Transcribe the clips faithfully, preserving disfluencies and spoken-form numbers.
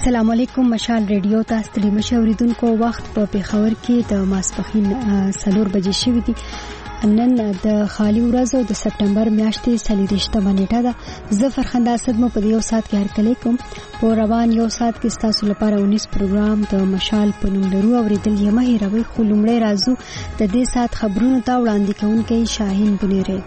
السلام علیکم. مشال ریډیو تاسو ته مشوریدونکو وخت په پیښور کې د ماسپخین څلور بجې شوې دي. نن د خالی ورځ او د سپټمبر میاشتې څلورویشتمه نیټه ده. زه فرخنده اسد مو په یو ساعت کې هرکلی کوم. په روان یو ساعت کې ستاسو لپاره اونیس پروګرام د مشال په نوم لرو. اوریدل یې مه هېروئ. خو لومړی راځو د دې ساعت خبرونو ته. وړاندې کوونکی شاهین بنیری.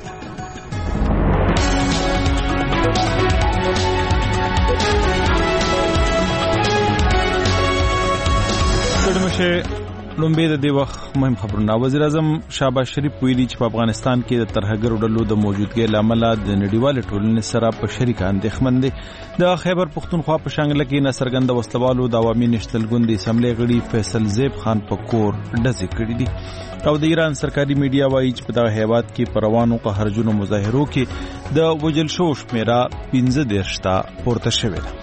لومبه د دې وخت مهم خبرونه. وزیر اعظم شهباز شریف ویلي چې په افغانستان کې د ترهګرو ډلو د موجودګۍ لامل د نړیوال ټولنې سره په شریک اندېښمن دي. د خیبر پختونخوا په شانګله کې ناڅرګند وسلوالو د عوامي نشتل ګوند اسمبلی غړي فیصل زیب خان په کور ډزې کړې دي. او د ایران سرکاري میډیا وایي چې په دغه هیواد کې په روانو قهرجنو مظاهرو کې د وژل شوو شمیره پنځه دېرش ته پورته شوې ده.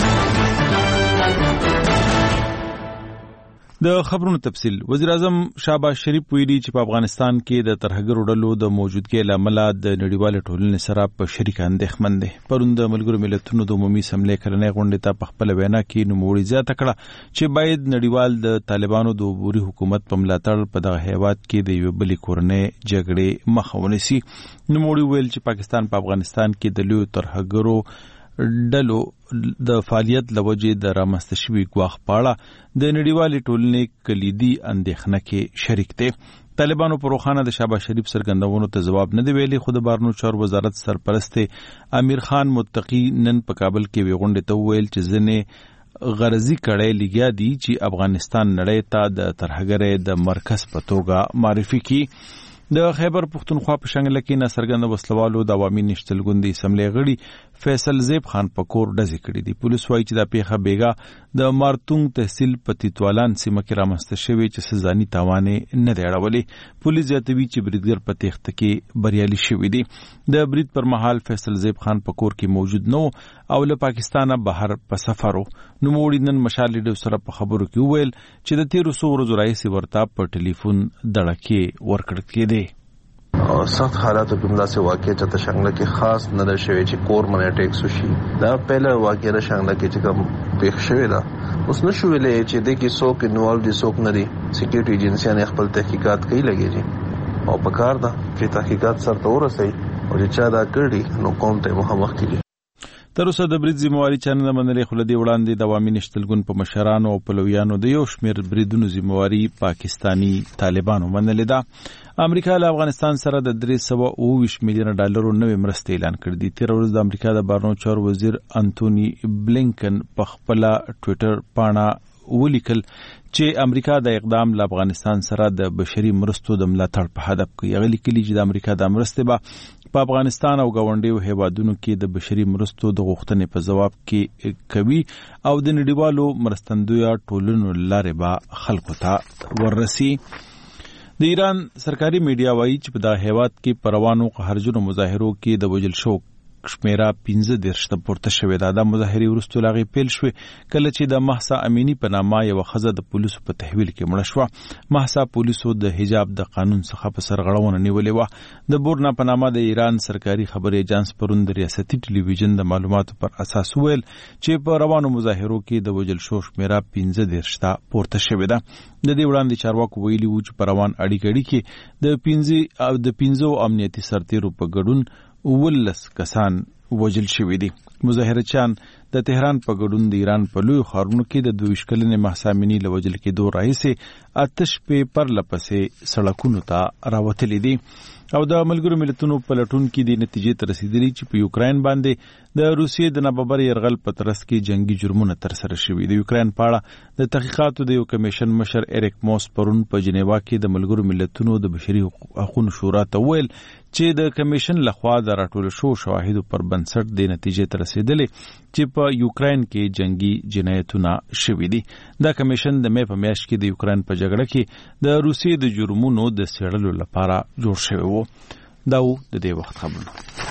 د خبرونو تفصیل. وزیر اعظم شهباز شریف ویلي چې په افغانستان کې د ترهګرو ډلو د موجودګۍ لامل د نړیوال ټولنې سره په شریک اندېښمن دي. پرون د ملګرو ملتونو د عمومي اسمبلی کلنۍ غونډې ته په خپله وینا کې نوموړي زیاته کړه چې باید نړیوال د طالبانو د عبوري حکومت په ملاتړ په دغه هیواد کې د یوې بلې کورنۍ جګړې مخه ونیسي. نوموړي ویل چې پاکستان په افغانستان کې د لویو ترهګرو ډلو د فعالیت لوجې د رامنځته شوي ګواښ په اړه د نړیوالې ټولنې کلیدي اندېښنه کې شریک دی. طالبانو په روښانه د شهباز شریف څرګندونو ته ځواب نه دی ویلي. خو د بهرنیو چارو وزارت سرپرست امیر خان متقي نن په کابل کې یوې غونډې ته وویل چې ځینې غرضي کړۍ لګیا دي چې افغانستان نړۍ ته د ترهګرۍ د مرکز په توګه معرفي کړي. د خیبر پختونخوا په شانګله کې ناڅرګند وسلوالو د عوامي نشتل ګوند اسمبلی غړي فیصل زیب خان په کور ډزې کړې دي. پولیس وایي چې دا پیښه بیګا د مارتونګ تحصیل په تیتوالان سیمه کې رامنځته شوې چې څه ځاني تاوان نه دی اړولی. پولیس زیاتوي چې بریدګر په تېښته کې بریالي شوي دي. د برید پر مهال فیصل زیب خان په کور کې موجود نه او له پاکستانه بهر په سفر و. نوموړي نن مشال ریډیو سره په خبرو کې وویل چې د تیرو څو ورځو راهیسې ورته په ټلیفون دړکې ورکړل کېدې. سخت حالاتو کې همداسې واقع چې شانګله کې خاص نه ده شوی چې کور باندې اٹیکس وشي. دا پهله واقع ده شانګله کې چې کوم پیښ شوی ده. اوس نه شو ویلې چې د کې څوک انوالو دي څوک نه دي. سکیورټي ایجنسیانې خپل تحقیقات کوي لګي او په کار ده چې تحقیقات سرته ورسوي او چې چا دا کړي نو قوم ته مخامخ کړي. تر اوسه د برید ذمہواري چا نه منلې. خو له دې وړاندې د عوامي نشتل ګوند په مشرانو او پلویانو د یو شمېر بریدونو ذمہواري پاکستانی طالبانو منلې ده. امریکا له افغانستان سره د درې سوه اوه ویشت میلیونه ډالرو نوې مرستې اعلان کړې دي. تېره ورځ د امریکا د بهرنیو چارو وزیر انتوني بلینکن په خپله ټویټر پاڼه ولیکل چې امریکا د اقدام له افغانستان سره د بشري مرستو د ملاتړ په هدف کوي. هغه لیکلي چې د امریکا د مرستې به په افغانستان او ګاونډیو هیوادونو کې د بشري مرستو د غوښتنې په ځواب کې کوي او د نړیوالو مرستندویه ټولنو لارې به خلکو ته وررسي. د ایران سرکاري میډیا وایي چې په دغه هیواد کې په روانو قهرجنو مظاهرو کې د وژل شوو شمیره پنځه دېرش ته پورته شوې ده. دا مظاهرې وروسته له هغې پیل شوې کله چې د مهسا امینی په نامه یوه ښځه د پولیسو په تحویل کې مړه شوه. مهسا پولیسو د حجاب د قانون څخه په سرغړونه نیولې وه. د بورنا په نامه د ایران سرکاري خبري ایجانس پرون د ریاستي ټلویزیون د معلوماتو پر اساس ویل چې په روانو مظاهرو کې د وژل شوو شمیره پنځه دېرش ته پورته شوې ده. د دې وړاندې چارواکو ویلي وو چې په روان اړیکې کې د پنځه او د پنځو امنیتي سرتیرو په ګډون ولس کسان وژل شوي دي. مظاهرچیان د تهران په ګډون د ایران په لویو ښارونو کې د دوه ویشت کلنې مهسا امینی له وژل کېدو راهیسې اته شپې پرله پسې سړکونو ته راوتلي دي. او د ملګرو ملتونو پلټون کې د نتیجې ته رسیدلي چې په یوکراین باندې د روسیې د ناببر یرغل په ترڅ کې جنگي جرمونه ترسره شوي. د یوکراین په اړه د تحقیقاتو د یو کمیشن مشر ایریک موس پرون په جنیوا کې د ملګرو ملتونو د بشري حقوقو شورا ته ویل چې د کمیشن لخوا د راټول شوو شواهدو پر بنسټ د نتیجې ته رسیدلې چې په یوکراین کې جنگي جنایتونه شوي دي. دا کمیشن د مې په میاشت کې د یوکراین په جګړه کې د روسیې د جرمونو د څېړلو لپاره جوړ شوی و. دا و د دې وخت خبرونه.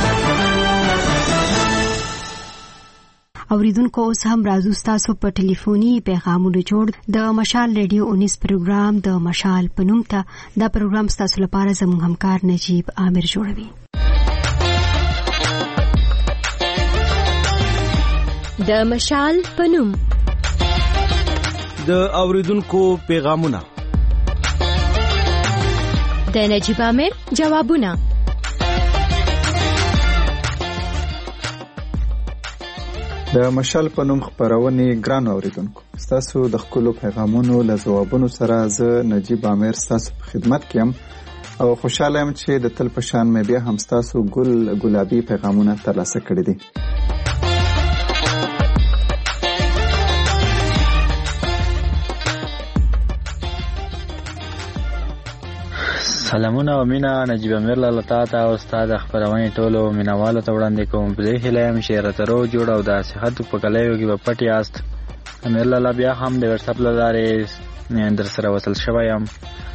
اوریدونکو اوس هم راځو ستاسو په ټلیفوني پیغامونو جوړ د مشال ریډیو اونیس پروګرام د مشال په نوم ته. دا پروګرام ستاسو لپاره زموږ همکار نجیب عامر جوړوي. د مشال پنوم د اوریدونکو پیغامونه د نجیب امیر جوابونه د مشال پنوم خبرونه ګران اوریدونکو تاسو د خپل پیغامونو له جوابونو سره زه نجیب امیر تاسو په خدمت کې یم او خوشاله یم چې د تل په شان مې بیا هم تاسو ګل ګلابي پیغامونه ترلاسه کړي دي. سلامونه او مینا نجیب امیر لاله تا او استاد خبرونه ټولو مینوالو ته وړاندې کوم. په دې هیله یم چې راترو جوړ او د صحت په کلیو کې په پټ یاست. امیر لاله بیا هم د واتس اپ لارې در سره وصل شوی یم.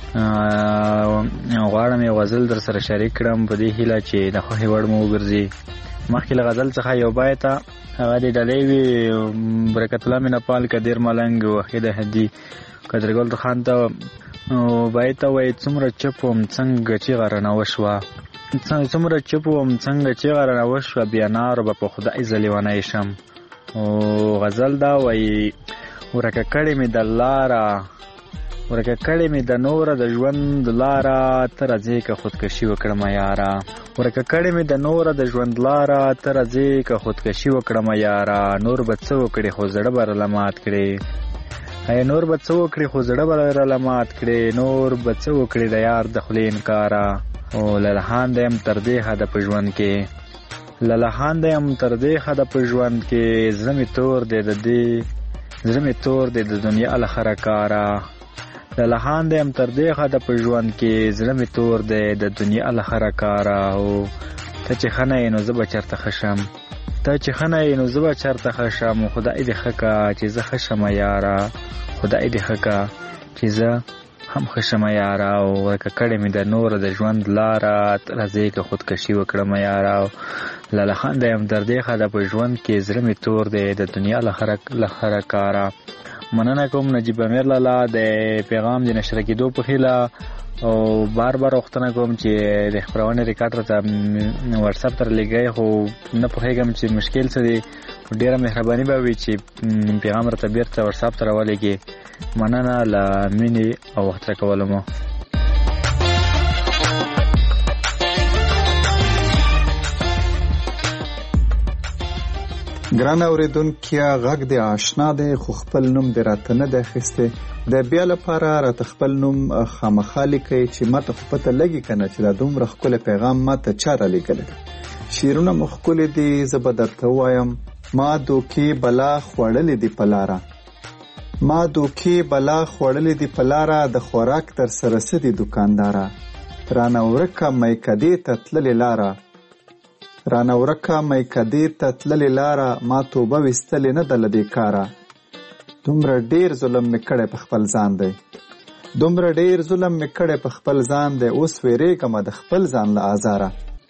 غواړم یو غزل در سره شریک کړم په دې هیله چې د خوښۍ وړ مو وګرځي. مخکې له غزل څخه یو بیت هغه د ډلې وي برکت الله مینپال قدیر ملنګ وحید هدي قدرګل خان ته بیت وایي څومره چپ وم څنګه چې غرنه وشوه څومره چپ وم څنګه چې غرنه وشوه بیا نار به په خدای زه لیونی شم. غزل دا وایي ورکه کړې مې د لاره ورکه کړې مې د نوره د ژوند لاره ته راځې که خودکشي وکړمه یاره ورکه کړې مې د نوره د ژوند لاره ته راځې که خودکشي وکړمه یاره نور به څه وکړې خو زړه به راله مات کړې ای نور به څه وکړې خو زړه به راله مات کړې نور به څه وکړې د یار د خولې انکاره او للهان یم تر دې حده په ژوند کې للهان یم تر دې حده په ژوند کې زړه مې تور دی د دې زړه مې تور دی د دنیا له خره کاره للهان یم تر دې حده په ژوند کې زړه مې تور دی د دنیا له خره کاره او ته چې ښه نه یې نو زه به چېرته ښه شم ته چې ښه نه یې نو زه به چېرته ښه شم خدای دې ښه که چې زه ښه شمه یاره خدای دې ښه که چې زه هم ښه شمه یاره او ورکه کړې مې د نوره د ژوند لاره راځې که خودکشي وکړمه یاره او للهان یم تر دې حده په ژوند کې زړه مې تور دی د دنیا له خره کاره. مننه کوم نجیب امیر لاله د پیغام د نشر کېدو په هیله او بار بار غوښتنه کوم چې د خپرونې ریکارډ راته واتس اپ تر لګی خو نه پوهېږم چې مشکل څه دی. ډېره مهرباني به وي چې پیغام راته بیرته واتس اپ ته راولېږي. مننه له مینې او وخت راکولو مو. ګران اوریدونکو غږ د آشنا دی خو خپل نوم د راته نه دی اخیستی د بیا لپاره راته خپل نوم خامخا لیکئ چې ماته خو پته لګي که نه چې دا دومره ښکلی پیغام ماته چا رالیږلی دی. شعرونه مو ښکلي دي زه به درته ووایم ما دوکې بلا خوړلې دي په لاره ما دوکې بلا خوړلې دي په لاره د خوراک در سره څه دي دوکانداره رانه ورکه میکدې ته تللې لاره رانه ورکه میکدې ته تللې لاره ما توبه ویستلې نه ده له دې کاره دومره ډېر ظلم مې کړی په خپل ځان دی دومره ډېر ظلم مې کړی په خپل ځان دی اوس ویرېږمه د خپل ځان له آزاره.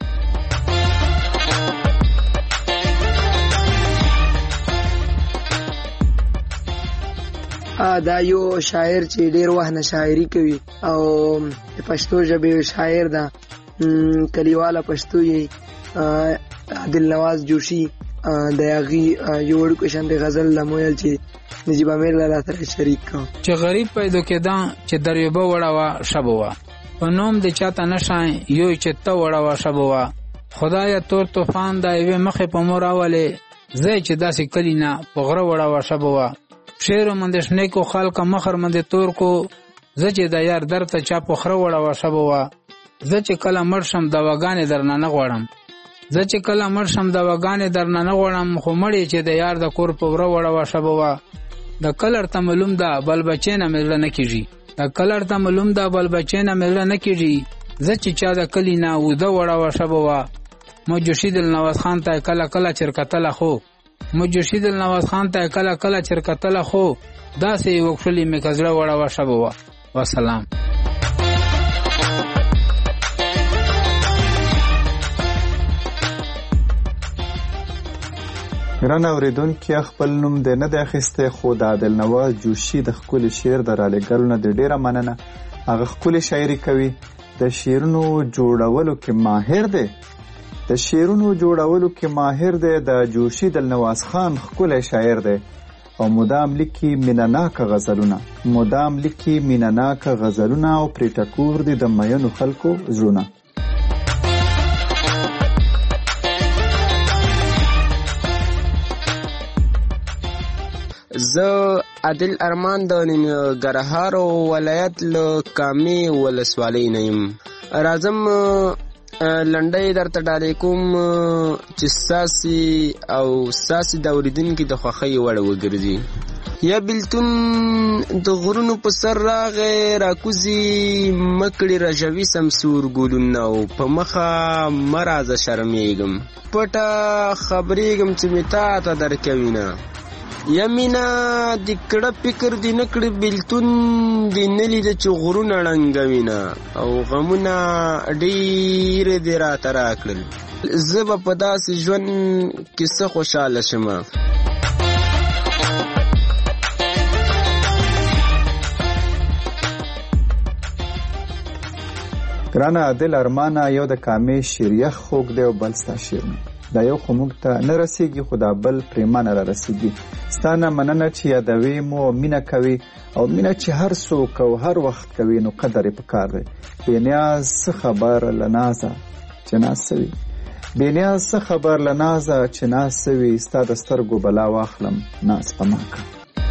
دا یو شاعر چې ډېر وخت نه شاعري کوي او د پښتو ژبې شاعر ده کلیواله پښتو یې عادل نواز جوشي د هغې یو وړوکی شانتې غزل له مو ویل چې نجیب امیر لاله سره شریک کړم چې غریب پیدا کېده چې دریوبه وړه وه شب وه په نوم د چاته نشای یو چې ته وړه وه شب وه خدایه تور طوفان د یوې مخې په مو راولې زه چې داسې کلي نه په غره وړه وه شب وه شعر مند شنه کو خلق مخر مند تور کو زه چې د یار در ته چا په خره وړه وه شب وه زه چې کله مړ شم دواګانې درنه نه غواړم زه چې کله مړ شم دواګانې درنه نه غواړم خو مړې چې د یار د کور په وره وړه وه شب وه د کلر ته معلوم ده بل بچې نه مې زړه نه کېږي د کلر ته معلوم ده بل بچې نه مې زړه نه کېږي زه چې چا د کلي نه وده وړه وه شب وه مو جوشي دلنواز خان ته کله کله چرکتله خو مو جوشي دلنواز خان ته کله کله چرکتله خو داسې وکړلې مې که زړه وړه وه شب وه. وسلام. ګران اوریدونکي خپل نوم د نه د اخیستی خو د عادل نواز جوشي د ښکلي شعر د رالیږلو نه د ډېره مننه. هغه ښکلې شاعري کوي د شعرونو جوړولو کې ماهر دی د د شعرونو جوړولو کې ماهر دی. د جوشي دلنواز خان ښکلی شاعر دی او مدام لیکي مینناکه غزلونه مدام لیکي مینناکه غزلونه او پرې ټکور دي د مینو خلکو زړونه. زه عادل ارمان د ننګرهار ولایت له کامې ولسوالۍ نه یم. راځم لنډۍ درته ډالۍ کوم چې ستاسې او ستاسې د اورېدونکي د خوښۍ وړ وګرځي. یا بیلتون د غرونو په سر راغی راکوزي مکړې رژوي سمسور ګلونه او په مخه مه راځه شرمېږم پټه خبرېږم چې مې تا ته درکوینه. یا مینا د کړه فکر دی نه کړي بیلتون دی نه لیده چې غرونه ړنګوینه او غمونه ډېر دې راته راکړل. زه به په داسې ژوند کې څه خوشحاله شمه. ګرانه عادل ارمانه، یو د کامې شعر یخ خوږ دی او بل ستا شعر نه. دا یو خو موږ ته نه رسیږي خو دا بل پریمانه را رسیږي. ستا نه مننه چې یادوې مو مینه کوي او مینه چې هر څوک او هر وخت کوي نو قدر یې پکار دی. بې نیاز څه خبر له نازه چې ناز سوي بې نیاز څه خبر له نازه چې ناز سوي ستا د سترګو بلا واخلم ناز په ما که.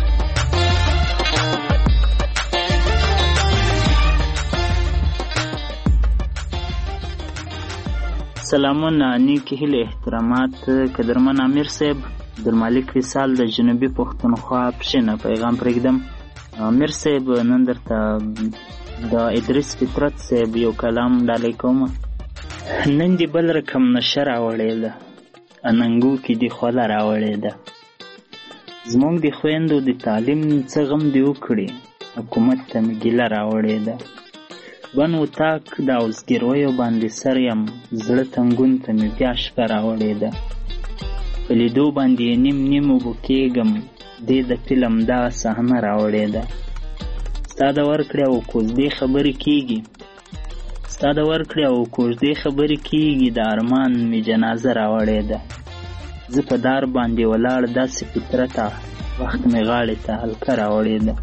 سلامونه، نیکی هیله احترامات. قدرمن امیر صاحب، عبدالمالک وصال د جنوبي پښتونخوا پښینه پیغام پرېږدم. امیر صاحب، نن درته د ادریس فطرت صاحب یو کلام ډالۍ کوم. نن دې بل رقم نشه راوړې ده، اننګو کې دې خوله راوړې ده. زموږ د خویندو د تعلیم څه غم دې وکړي، حکومت ته مې ګیله راوړې ده. بن و تاک د اوزګیرویو باندې سر یم، زړه تنګون ته مې بیا شپه راوړې ده. په لیدو باندې نیم نیم اوبه کېږم، دې د فلم دا صحنه راوړې ده. ستا د ورکړې او کوژدې خبرې کېږي ستا د ورکړې او کوژدې خبرې کېږي د ارمان مې جنازه راوړې ده. زه په دار باندې ولاړ داسې فطرته، وخت مې غاړې ته هلکه راوړې ده.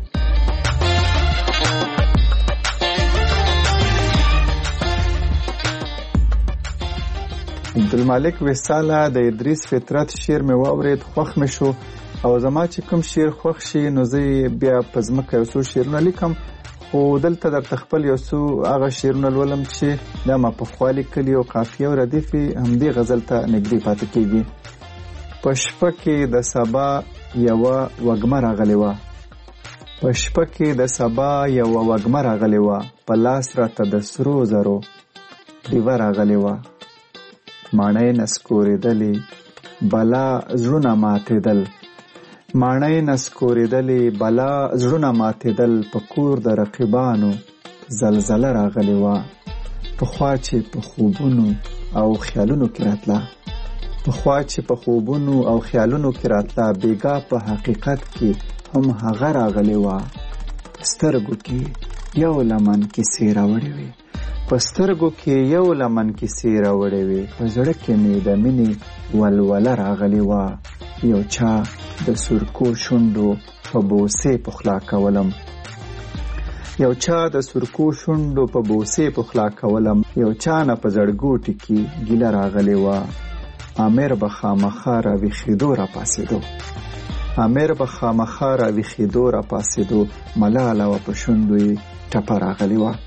عبدالمالک وصاله، د ادریس فطرت شعر مې واورېد، خوښ مې شو او زما چې کوم شعر خوښ شي نو زه بیا په ځمکه یو څو شعرونه لیکم، خو دلته درته خپل یو څو هغه شعرونه لولم چې دا ما پخوا لیکلي او قافیه او ردیف یې همدې غزل ته نږدې پاتې کېږي. په شپه کې د سبا یوه وږمه راغلې وه په شپه کې د سبا یوه وږمه راغلې وه په لاس راته د سرو زرو ډیوه راغلې وه. ماڼۍ نسکورېدلې بلا زړونه ماتېدل ماڼۍ نسکورېدلې بلا زړونه ماتېدل په کور د رقیبانو زلزله راغلې وه. پخوا چې په خوبونو او خیالونو کې راتله پخوا چې په خوبونو او خیالونو کې راتله بیګا په حقیقت کې هم هغه راغلې وه. په سترګو کې یو لمن کیسې راوړې وې په سترګو کې یو لمن کیسې راوړې وې په زړه کې مې د مینې ولوله راغلې وه. یو چا د سرکو شونډو په بوسې پخلا کولم یو چا د سرکو شونډو په بوسې پخلا کولم یو چا نه په زړګوټي کې ګیله راغلې وه. امیر به خامخا راویښېدو راپاڅېدو امیر به خامخا راویښېدو راپاڅېدو ملاله وه په شونډو یې ټپه راغلې وه.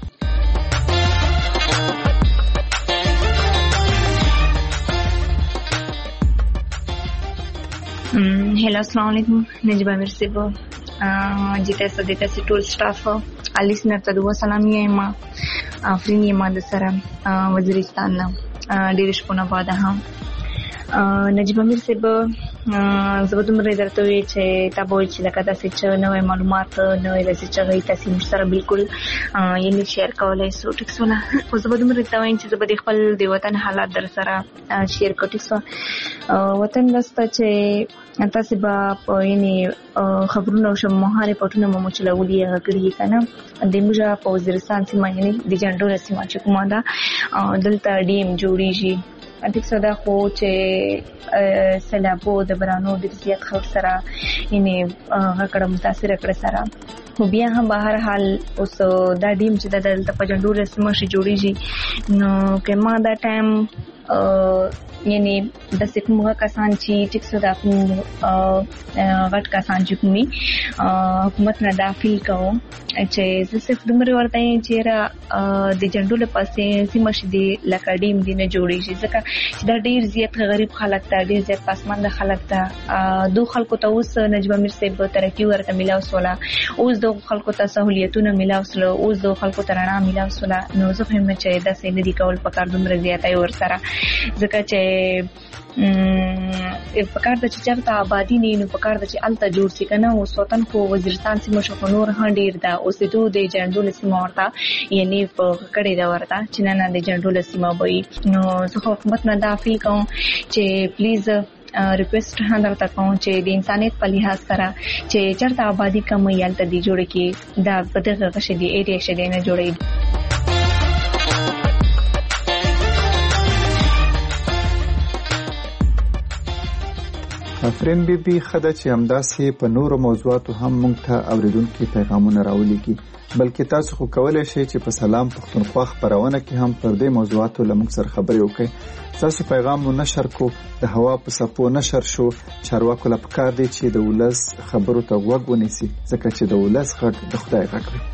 هلو السلام علیکم، نجیب امیر صاحب، چې تاسو د تاسو ټول سټاف الیسنر ته دوه سلام یم. افرین یم د سره وزیرستان نه ډېر شپونه بعد هم. نجیب امیر صاحب، زه به دومره درته ووایي چې تا به وایي چې لکه داسې چې نوی معلومات نوی داسې چې هغه تاسې موږ سره بلکل یعنې شیر کولی سو. ټیک سوله، خو زه به دومره درته وایم چې زه به د خپل د وطن حالات در سره شیر کړو. ټیک سوه، وطن داسته چې تاسې به په یعنې خبرونه او شمهارې پټونه مو چلولي هغه کړي که نه. د موږ په وزیرستان سیمه یعنې د جنډوله سیمه چې کومه ده دلته ډي ایم جوړېږي ټیک څه دا خو چې سیلابو د برانو د زیات خلک سره یعنی هغه متاثر کړ سره خو بیا هم به هر حال اوس دا ډیم چې د دلته په جنډول سیمه شي جوړیږي نو که ما دا ټایم یعنی د سکمغه کسان چې ټیک څه دا کوم غټ کسان چې کومي حکومت نه داخل کوو چې زه صرف دومره ورته چې را د جنډول پاسې سیمه شي د لکډیم دی نه جوړیږي ځکه چې دا ډیر زیات غریب خلک ته ډیر زیات پاسمانده خلک ته دو خلکو ته اوس نجبه میر صاحب ترقی ورته ملاو سولا اوس د خلکو ته سہولیتونه ملاو سول اوس د خلکو ته رڼا ملاو سولا نو زه هم چې دا سې نه دی کول پکار دومره زیاتای ور سره ځکه چې پکار د چې چرته آبادی نه نو پکار د چې الته جوړ سي کنه او سوتن کو وزیرستان سیمه شو نور هډیر دا اوس ته د جنډول سیمه ورته یعنی په کړي دا ورته چې نه نه د جنډول سیمه وي نو زه حکومت نه داخل کوم چې پلیز ریکوست هم درته کوم چې د انسانیت په لحاظ سره چې چرته آبادی کم یالته دی جوړ کې دا په دغه غشي دی ایریا شې نه جوړي. افرین بی بی خدای چې همداسې په نورو موضوعاتو هم مونږ ته اوریدونکو پیغامونه راولېږي بلکې تاسو خو کولای شئ چې په سلام پښتونخوا خبرونه کې هم پر دې موضوعاتو لمونږ سره خبرې وکړئ. تاسو پیغام مو نشر کو د هوا په سپو نشر شو چارواکو لپاره کار دی چې د ولس خبرو ته غوږ ونیسي ځکه چې د ولس غږ د خدای غږ وي.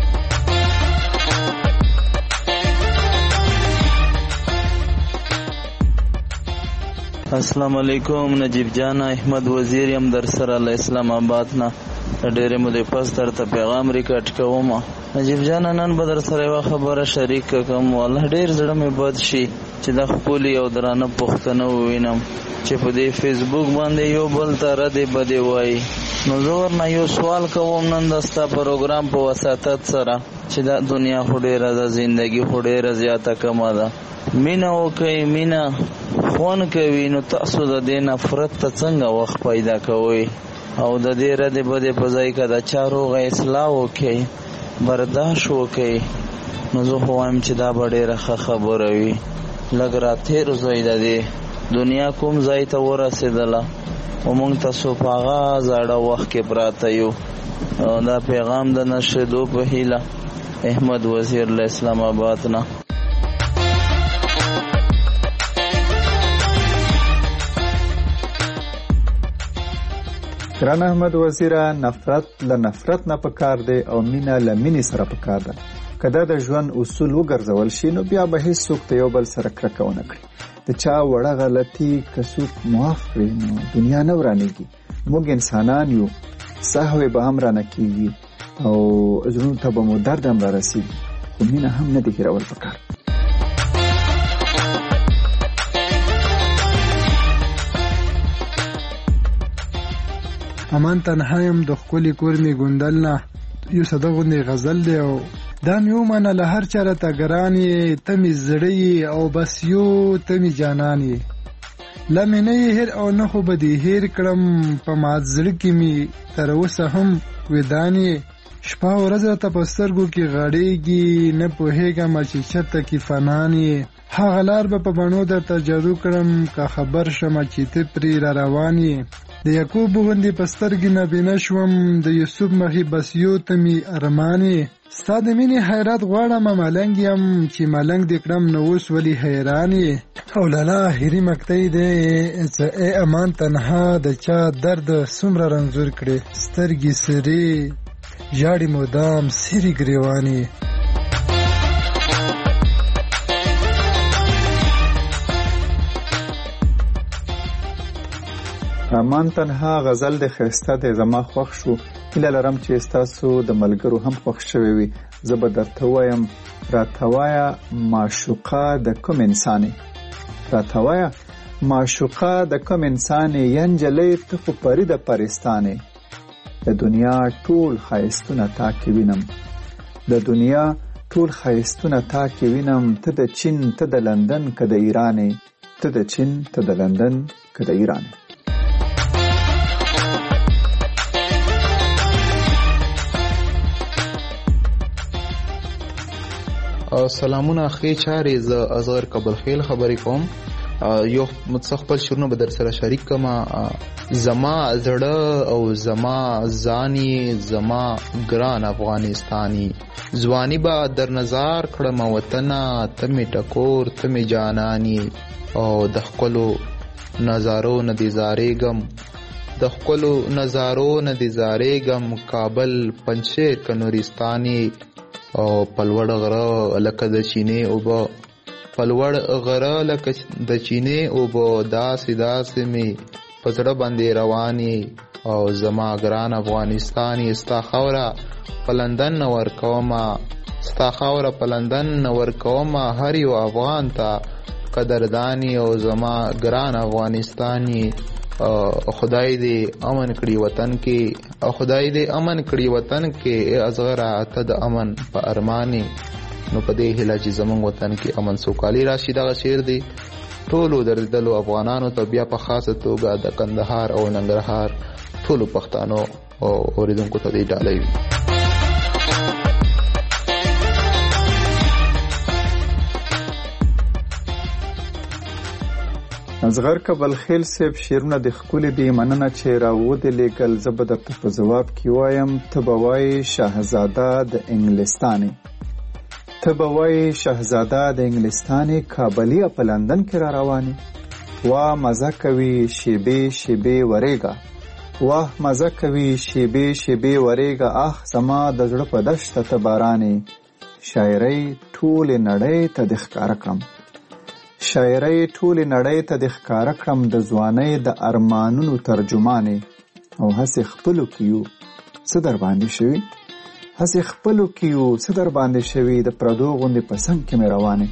السلام علیکم نجیب جان احمد وزیر یم در سره له اسلام آباد نه ډېرې مودې پس درته پیغام ریکارډ کوم. نجیب جان نن به در سره یوه خبره شریک کوم والله ډېر زړه مې بد شي چې د خپل یو درانه پښتنه ووینم چې په دې فیسبوک باندې یو بل ته ردې بدې وایي. نو زه ورنه یو سوال کوم نن د ستا پروګرام په وساطت سره چې دا دنیا خو ډېره ده زندګي خو ډېره زیاته کمه ده مینه وکئ مینه خوان کوي نو تاسو د دې نفرت ته څنګه وخت پیدا کوئ او د دې ردې بدې په ځای کې د چا روغه اصلاح وکئ برداشت وکئ نو زه خو وایم چې دا به ډېره ښه خبره وي. لږ راتېر ځای د دې دنیا کوم ځای ته ورسېدله او موږ تاسو په هغه زاړه وخت کې پراته یو. دا پیغام د نشریدو په هیله احمد وزیر له اسلام آباد نه. ګران احمد وزیره نفرت له نفرت نه پکار دی او مینه له مینې سره پکار ده. که دا د ژوند اصول وګرځول شي نو بیا به هیڅوک ته یو بل سره کرکه ونه کړي. د چا وړه غلطي که څوک معاف کړي نو دنیا نه ورانېږي. موږ انسانان یو سهوې به هم رانه کېږي او زړونو ته به مو درد هم رارسېږي خو مینه هم نه دي هېرول پکار. امان تنهایم د خپل کور می ګوندل نه یو صدغه غزل دی او دا مې ومنه له هر چا راته ګرانې ته مې زړه او بس یو ته مې جانانې لمې نه یې هېر او نه خو به دې هېر کړم په مات زړه کې مې تر اوسه هم ودانې شپه ورځ راته په سترګو کې غړېږي نه پوهېږم چې چېرته کې فنانې هغه لار به په بڼو درته جارو کړم که خبر شمه چې ته پرې را روان یې د یعقوب غوندې په سترګې نابینه شوم د یوسف مخې بس یو ته مې ارمانې ستا د مینې حیرت غواړم ملنګ یم چې ملنګ دې کړم نو اوس ولې حیران یې او لالا آخري مقطع دی چې ای امان تنها د چا درد څومره رنځور کړې سترګې سرې ژاړې مدام سرې ګریوانې. امان تنها غزل د ښایسته دی زما خوښ شو. هیله لرم چې ستاسو د ملګرو هم خوښ شوی وي. زه به درته وایم راته وایه معشوقه د کوم انسانې راته وایه معشوقه د کوم انسانې یا نجلۍ ته خو پري د پرستانې د دنیا ټول ښایستونه تا کې وینم د دنیا ټول ښایستونه تا کې وینم ته د چین ته د لندن که د ایرانې ته د چین ته د لندن که د ایرانې. سلامونه اخی چارې زه اصغر کابل خیل خبرې کوم. یو متصخبل شروع به در سره شریک کما زما زړه او زما ځاني زما ګران افغانستاني ځواني با در نظر کړم وطن ته می ټکور ته می جاناني او د خپلو نظارو نه دي زارېګم د خپلو نظارو نه دي زارېګم کابل پنځیر کنورستاني او پلوړ غره لکه د چینې اوبه پلوړ غره لکه د چینې اوبه داسې داسې می پزړه باندې رواني او زما ګران افغانستاني ستا خوره پلندن ورکوما ستا خوره پلندن ورکوما هر یو افغان ته قدردانی او زما ګران افغانستاني خدای دې امن کړي وطن کې او خدای دې امن کړي وطن کې ازغرا ته د امن په ارماني نو په دې هیله چې زمونږ وطن کې امن سوکالي راشي دغه شعر دی ټولو دردلو افغانانو ته بیا په خاصه توګه د کندهار او ننګرهار ټولو پښتانو او اوریدونکو ته دې ډالۍ وي. ازغر کبل خیل صاحب شعرونه د ښکلي دي مننه چې راودې لیږل زه به درته په ځواب کې وایم ته به وایې شهزاده د انګلستانې ته به وایې شهزاده د انګلستانې کابلي په لندن کې را روانې واه مزه کوي شیبې شیبې ورېږه واه مزه کوي شیبې شیبې ورېږه اخ زما د زړه په دشته ته بارانې شاعرۍ ټولې نړۍ ته د ښکاره کړم شاعرۍ ټولې نړۍ ته د ښکاره کړم د ځوانۍ د ارمانونو ترجمانې او هسې خپلو کې یو څه در باندې شوي هسې خپلو کې یو څه در باندې شوي د پردو غوندې په څنګ کې مې روانې.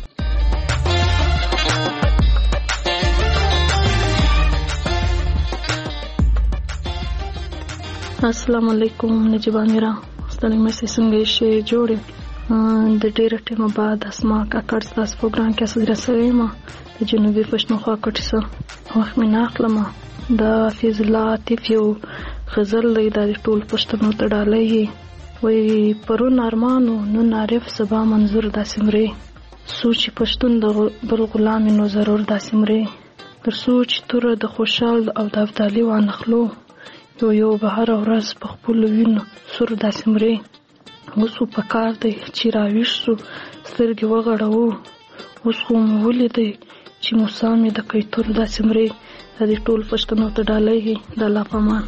السلام علیکم نجیبه میرا ستړی مې څنګه شي جوړې د ډېر ټیمه بعد اسما کاکړ تاسو پروګرام کې اساس رسوي ما د جنوبي پښتونخوا کټسه وخت مې ناخلمه د فیض الله عاطف یو غزل دی د ټول پښتنو ته ډالۍ وي پرون ارمانو نن عارف سبا منظور د سمري سوچ پښتون د بل غلام نو ضرور د سمري تر سوچ تر د خوشحال او د ابدالي وانخلو یو یو بهر ورځ په خپل وینو سور د سمري اوس په کار دی چې راویښ شو سترګې وغړوو اوس خو مو ولیدی چې موسی مې د کیتور داسې مرې د دې ټول پښتنو ته ډالۍ د الله په امان.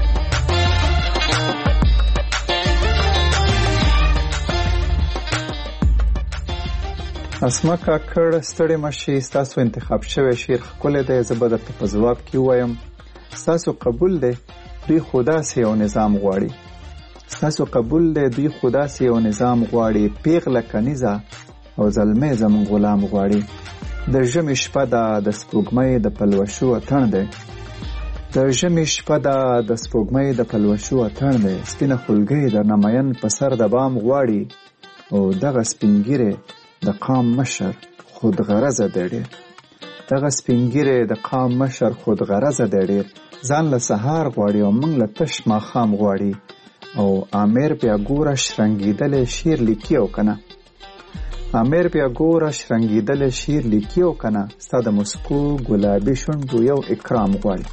اسما کاکړ ستړی مشي ستاسو انتخاب شوی شعر ښکلی دی زه به درته په ځواب کې ووایم ستاسو قبول دی دوی خو داسې یو نظام غواړي ستاسو قبول دی دوی خو داسې یو نظام غواړي پیغله کنیزه او زلمی زمون غلام غواړي د ژمي شپه ده د سپوږمۍ د پلوشو اتڼ دی د ژمي شپه ده د سپوږمۍ د پلوشو اتڼ دی سپینه خولګۍ د نمین په سر د بام غواړي او دغه سپینګیرې د قام مشر خود غرضه دی ډېر دغه سپینګیرې د قام مشر خود غرضه دی ډېر ځان له سهار غواړي او موږ له تش ماښام غواړي او امیر بیا ګوره شرنګېدلی شعر لیکي او که نه امیر بیا ګوره شرنګېدلی شعر لیکي او که نه ستا د مسکو ګلابي شونډو یو اکرام غواړي.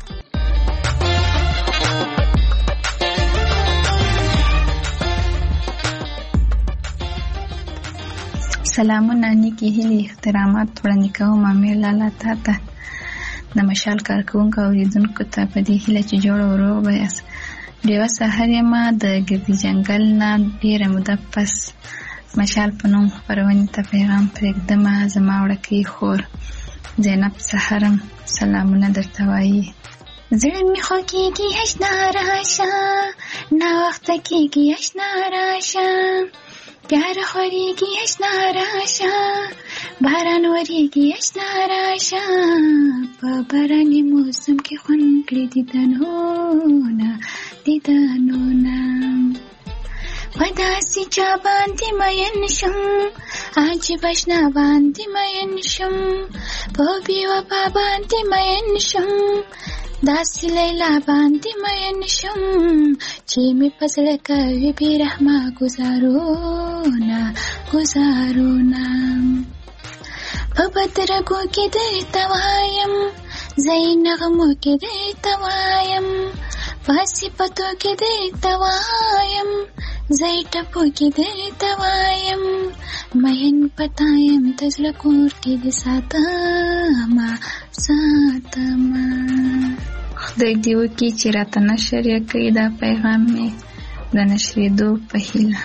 سلامونه نیکې هیلې احترامات وړاندې کوم امیر لالا تا ته د مشال کارکوونکو اورېدونکو ته په دې هیله چې جوړ او روغ به یاست. ډېوه سهار یمه د ګردي جنګل نه ډېره موده پس مشال په نوم خپرونې ته پیغام پرېږدمه زما وړکۍ خور زینب سهرم سلامونه درته وایي. زړه مې خوږېږي اشنا راشه ناوخته کېږي اشنا راشه پیاره خورېږي اشنا راشه باران ورېږي اشنا راشه په باراني موسم کې خوند کړي دیدنونه دیدنونه په داسې چا باندې مین شم عجیب اشنا باندې مین شم په بې وفا باندې مین شم داسې لیلا باندې مین شم چې مې په زړه کوي بې رحمه ګزارونه ګزارونه په بدرګو کې درته وایم زه نغمو کې درته وایم په صفتو کې درته وایم زه ټپو کې درته وایم مین پتایم د زړه کور کې دې ساتمه ساتمه. خدای دې وکړي چې راته نشر یې کوي دا پیغام مې د نشرېدو په هیله.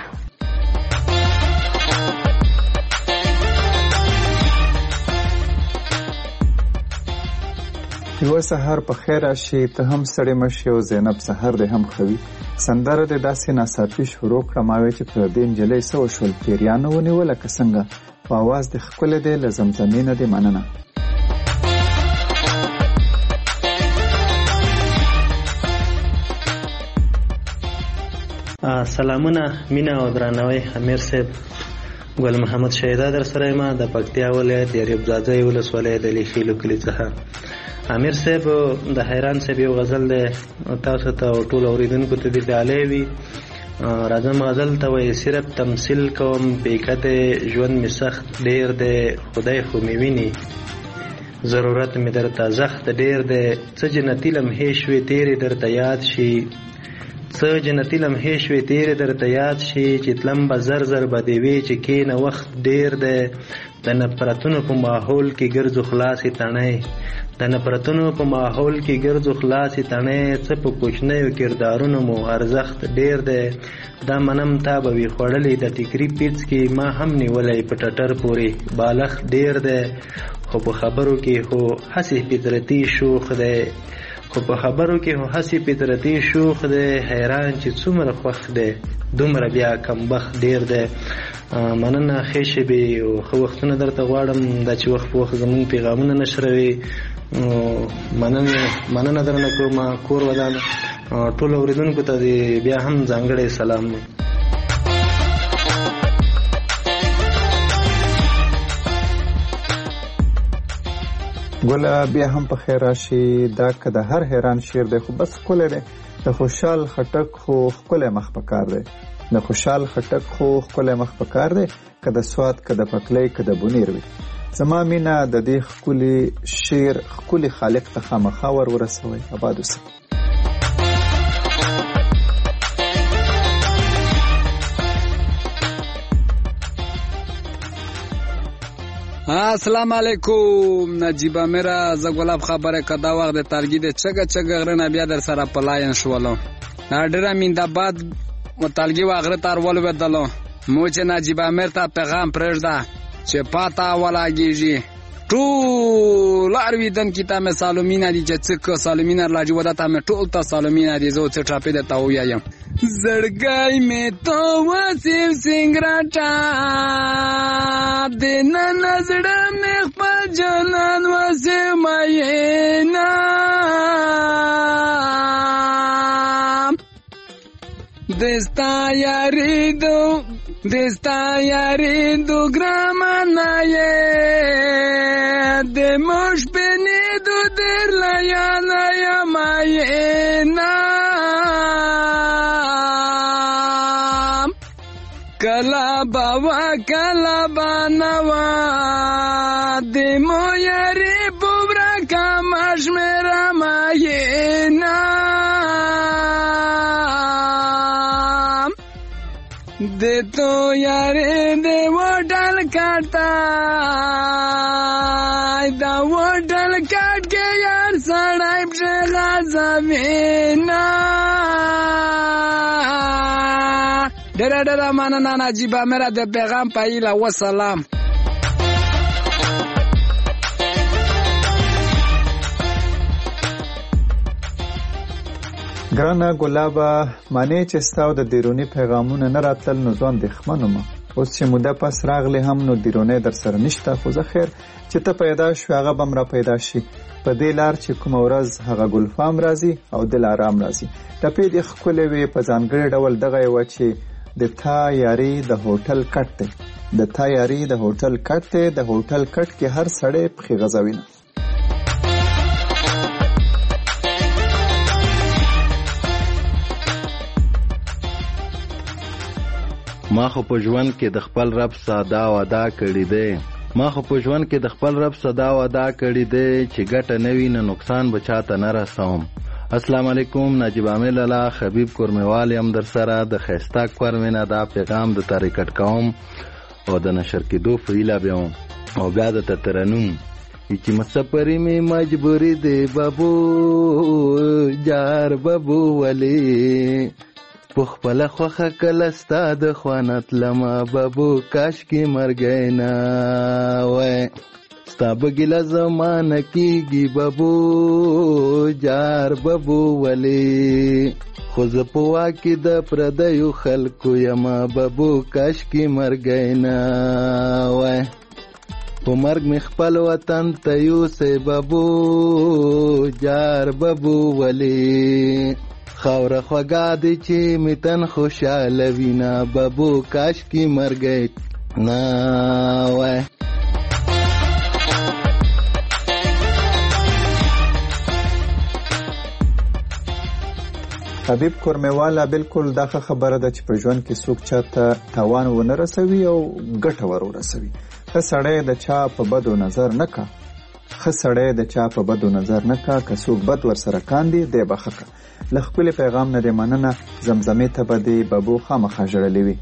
یو سحر په خیر راشي ته هم سړی مشي او زینب سحر دې هم خوي. سندره دې داسې ناڅاپي شروع کړه ما وی چې پر دې نجلۍ څه وشول پیریانو ونیوله که څنګه په اواز دې ښکلی دی له زمزمې نه دې مننه. سلامونه مینه او درناوی امیر صاحب ګل محمد شهیدا در سره ما د پکتیا ولایت د ریب ځاځي ولسوالۍ د لیخیلو کلی څخه. امیر صاحب د حیران صاحب یو غزل دی تاسو ته ټول اوریدونکو ته دې ډالۍ وي. راځم غزل ته وایي صرف تمثیل کوم بیکته ژوند می سخت ډیر دی خدای خو می ویني ضرورت می درته زخت ډیر دی څه جنتی لمحې شوې تیرې درته یاد شي څه جنتی لمحې شوې تیرې درته یاد شي چې تلم به زر زر به دې وي چې کېنه وخت ډیر دی د نفرتونو په ماحول کې ګرځو خلاصې تڼۍ د نفرتونو په ماحول کې ګرځو خلاصې تڼۍ څه په کوچنیو کردارونو مو ارزښت ډیر دی دا منم تا به وي خوړلې د ټیکري پیڅ کې ما هم نیولی په ټټر پورې بالښت ډیر دی خو په خبرو کې خو هسې فطرتي شوخ دی خو په خبرو کې هو هسې فطرتي شوخ دی حیران چې څومره خوښ دی دومره بیا کمبخت ډیر دی. مننه ښې شېبې او ښه وختونه درته غواړم دا چې وخت په وخت زمونږ پیغامونه نشروي. مننه مننه درنه کوم کور ودان ټول اوریدونکو ته بیا هم ځانګړی سلام. ګله بیا هم په خیر راشي. دا که د هر حیران شعر دی خو بس ښکلی دی. د خوشحال خټک خو ښکلی مخ په کار دی د خوشحال خټک خو ښکلی مخ په کار دی که د سوات که د پکلۍ که د بونیر وي. زما مینه د دې ښکلي شعر ښکلي خالق ته خامخا ور ورسوئ. آباد اوسئ. السلام علیکم نجیب میرا ز ګلاب خبره کدا وخت د ترګی د چګه چګه غرنه بیا در سره پلاین شولو ډیره مینده باد متلګي واغره تر ول ودلو مو چې نجیب امیر ته پیغام پرېږده چې پاتا ولاګیږي ټول ارویدن کیته مې سالومینا دي چې څک سالومینا لاجی وداته مې ټول ته سالومینا دي زو څه ټاپې د تاو یایم زړګای مې تو وسیو سنگراټا د نن زړه مې خپل جنان وسیو ماینا دستا یاری دو دستا یاری دو گرامانا یه دموش بینی دو در لیانا یا ماینا کلا باوا کلا بانوا دمو یاری بوبرا کامش میرا ماینا دے تو یارے دے ووٹل کاٹتا دا ووٹل کاٹ کے یار سڑائی پشیغا زمینا ڈرا ڈرا مانا نانا جیبا میرا دے پیغام پایلا وسلام. ګرانه ګلابه معنی چې ستاو د دیرونی پیغامونه نه راتل نو ځان د خمنوم اوس چې موده پس راغلی هم نو دیرونه در سره نشته خو زه خیر چې ته پیدا شو هغه بم را پیدا شي په دې لار چې کوم ورځ هغه ګلفام راځي او دل آرام راځي. ټپې د خپلې وي په ځانګړي ډول دغه یو چې د تا یاري د هوټل کټ دی د تا یاري د هوټل کټ دی د هوټل کټ کې هر سړی پخې غځوي نه. ما خو په ژوند کې د خپل رب ساده وعده کړی دی ما خو په ژوند کې د خپل رب صدا ودا کړی دی چې ګټه نه وي نه نقصان به چاته نه رسوم. السلام علیکم. نجیب عامل الله خبیب کورمیوال یم در سره د ښایسته کورمینه دا پیغام د تاریکټ کوم او د نشر کېدو فیله بیاوم او بیا درته ترنم چې مسافري مې مجبوري دی بابو جار بابو ولی په خپله خوښه کله ستا د خوانه تلمه بابو کاشکې مرګی نه وای ستا به ګیله زما نه کېږي بابو جار بابو ولی خو زه په واکې د پردیو خلکو یمه بابو کاشکې مرګی نه وای په مرګ می خپل وطن ته یوسئ بابو جار بابو ولی خاوره خوږه دی چې می تن خوشحاله وینه بابو کاشکې مرګی نه وای. حبیب کورمیواله بالکل دا خبره ده چې په ژوند کې څوک چاته تاوان ونه رسوي او ګټه ور ورسوي. ښه سړی د چا په بدو نظر نه کا ښه سړی د چا په بدو نظر نه کا که څوک بد ور سره کاندي دی بخښه کا. له ښکلي پیغام نه دې مننه. زمزمې ته به دې ببو خامخا ژړلې وي.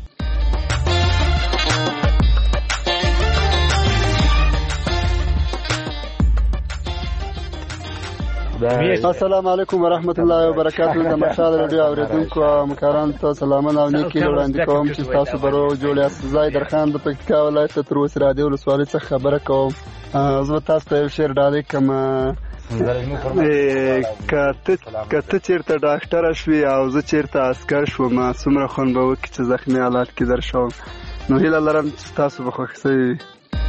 السلام علیکم ورحمت الله وبرکاتہ. د مشال رادیو اوریدونکو او همکارانو ته سلامونه او نیکي وړاندې کوم چې تاسو برو جوړ یاست. زاید خان د پکتیکا ولایت تروس رادیو ولسوالۍ څخه خبره کوم. زه تاسو ته یو شعر ډالۍ کوم. که ته چیرته ډاکټره شوې او زه چیرته عسکر شوم څومره خوند به وکړي چې زخمي حالات کې در شوم. نو هیله لرم چې تاسو به خوښ شوي وي.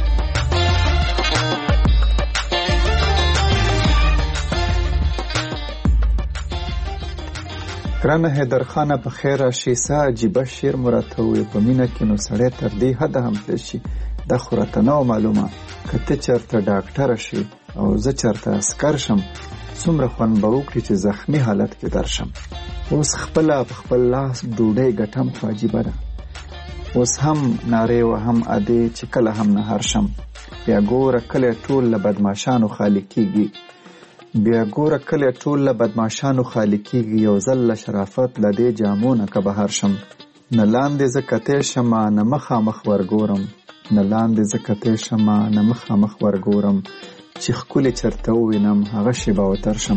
ګرانه حیدرخانه په خیر راشي. څه عجیبه شعر مو راته ووایه. په مینه کې نو سړی تر دې حده هم تللی شي. دا خو راته نه وه معلومه. که ته چېرته ډاکټره شي او زه چېرته عسکر شم څومره خوند به وکړي چې زخمي حالت کې درشم. اوس خپله په خپل لاس ډوډۍ ګټم خو عجیبه ده. اوس هم نارې وهم ادې چې کله هم نهار شم. بیا ګوره کلی ټول له بدماشانو خالي کېږي. بیا ګوره کلی ټول له بدماشانو خالي کېږي. یو ځل له شرافت له دې جامو نه که بهر شم. نه لاندې زه کتی شمه نه مخامخ ورګورم. نه لاندې زه کتی شمه نه مخامخ ورګورم. چې ښکلې چرته ووینم هغه شیبه وتر شم.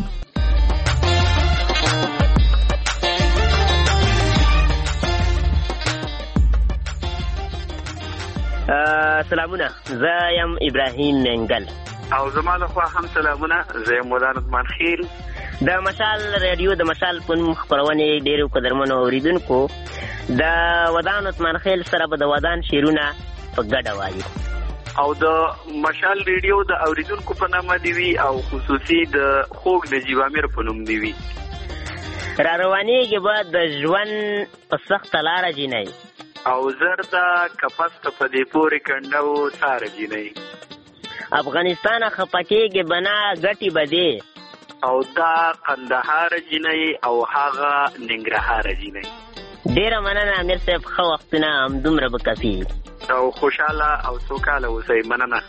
سلامونه. زه یم ابراهیم منګل او زما له خوا هم سلامونه. زه یم ودان عثمان خیل. د مشال رادیو د مشال په نوم خپرونې ډېرو قدرمنو اورېدونکو د ودان عثمان خیل سره به د ودان شعرونه په ګډه وایو او د مشال ریډیو د اوریدونکو په نامه دی وي او خصوصي د خوږ نجیب عامر په نوم دی وي. را روانېږي به د ژوند په سخته لاره جینۍ او زر ده کپس ته په دې پورې کنډو ساره جینۍ. افغانستان خپکیږي بنا ګټي بده او دا قندهار جینۍ او هغه ننګرهار جینۍ. ډیره مننه امیر صاحب. ښه وختونه همدومره به کافي او خوشحاله او سوکاله اوسئ. مننه.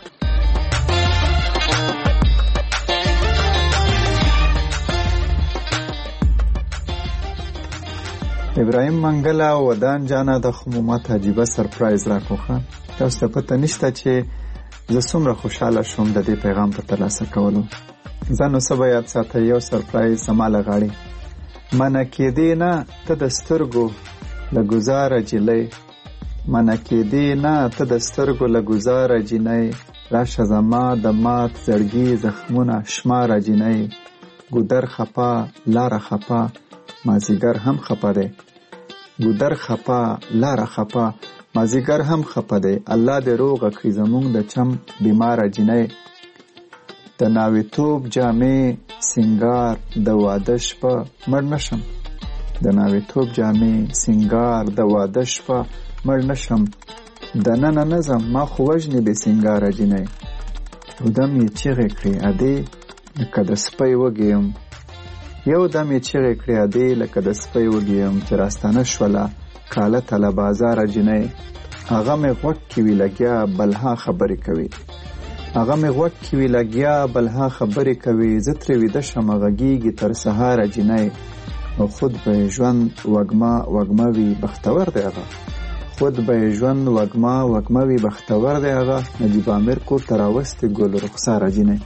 ابراهیم منګله ودان جانا د خمومات عجیبه سرپرایز راکوخه. تاسو ته پته نشته چې زه څومره خوشحاله شوم د دې پیغام په ترلاسه کولو. ځان نو سبا یاد ساته یو سرپرایز زما له غاړې. منع کېدې نه ته د سترګو له ګزاره جلۍ. منع کېدې نه ته د سترګو له ګزاره جینۍ. راشه زما د مات زړګي زخمونه شماره جینۍ. ګودر خپا لاره خپا مازیګر هم خپه دی. ګودر خپا لاره خپا مازیګر هم خپه دی. الله دې روغه کړي زمونږ د چم بیماره جینۍ. د ناویتوب جامې سینګار د واده شپه مړ نشم. د ناویتوب جامې سینګار د واده شپه مړ نشم. د ننه نظم ما خو وژنې بې سینګاره جینۍ. یودم یې چیغې کړې ادې لکه د سپی وږې یم. یو دم یې چیغې کړې ادې لکه د سپی وږې یم چې راستانه شوله کاله ته له بازاره جینۍ. هغه مې غوږ کې وي لګیا بلها خبرې کوي هغه مې غوږ کې وي لګیا بلها خبرې کوي زه ترې ویده شمه غږیږي تر سهاره جینۍ او خود به یې ژوند وږمه وږمه وي بختور دی هغه خود به یې ژوند وږمه وږمه وي بختور دی هغه نجیب امیر کور ته راوستې ګل رخساره جینۍ.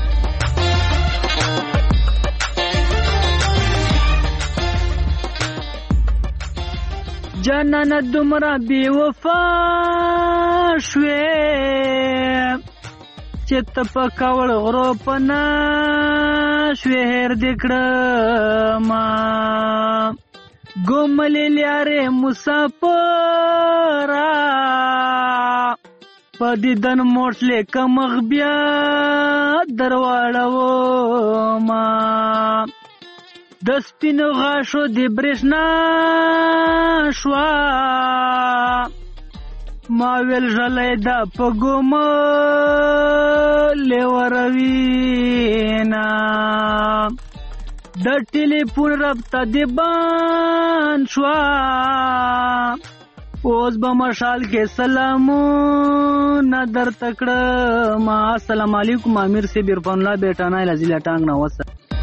جانانه دومره بې وفا شوې چې ته په کوړ غرو پنا شوې هېر دې کړمه ګوملې لیارې مسافره په دیدن موټلې کمغ بیا درواړومه د سپینو غاښو د برېښنا شوه ما ویل ژلی ده په ګوملې وروینه د ټلیفون ربطه د بند شوه اوس به مشال کې سلامونه درته کړم. السلام علیکم امیر صاحب عرفان الله بیٹانای لذیله ټانګ نه وسه.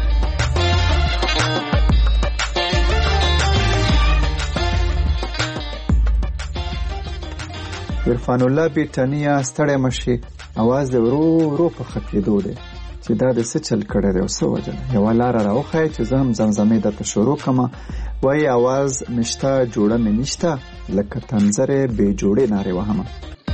عرفان الله بیٹانیا ستړی مشي اواز د ورو ورو په خپېدو دی چې دا د څه چل کړی دی او څه وجه ده. یوه لاره راوښایه چې زه هم زمزمې درته شروع کړمه. وایي اواز مشته جوړه مې نشته لکه تنظرې بې جوړې نارې وهمه.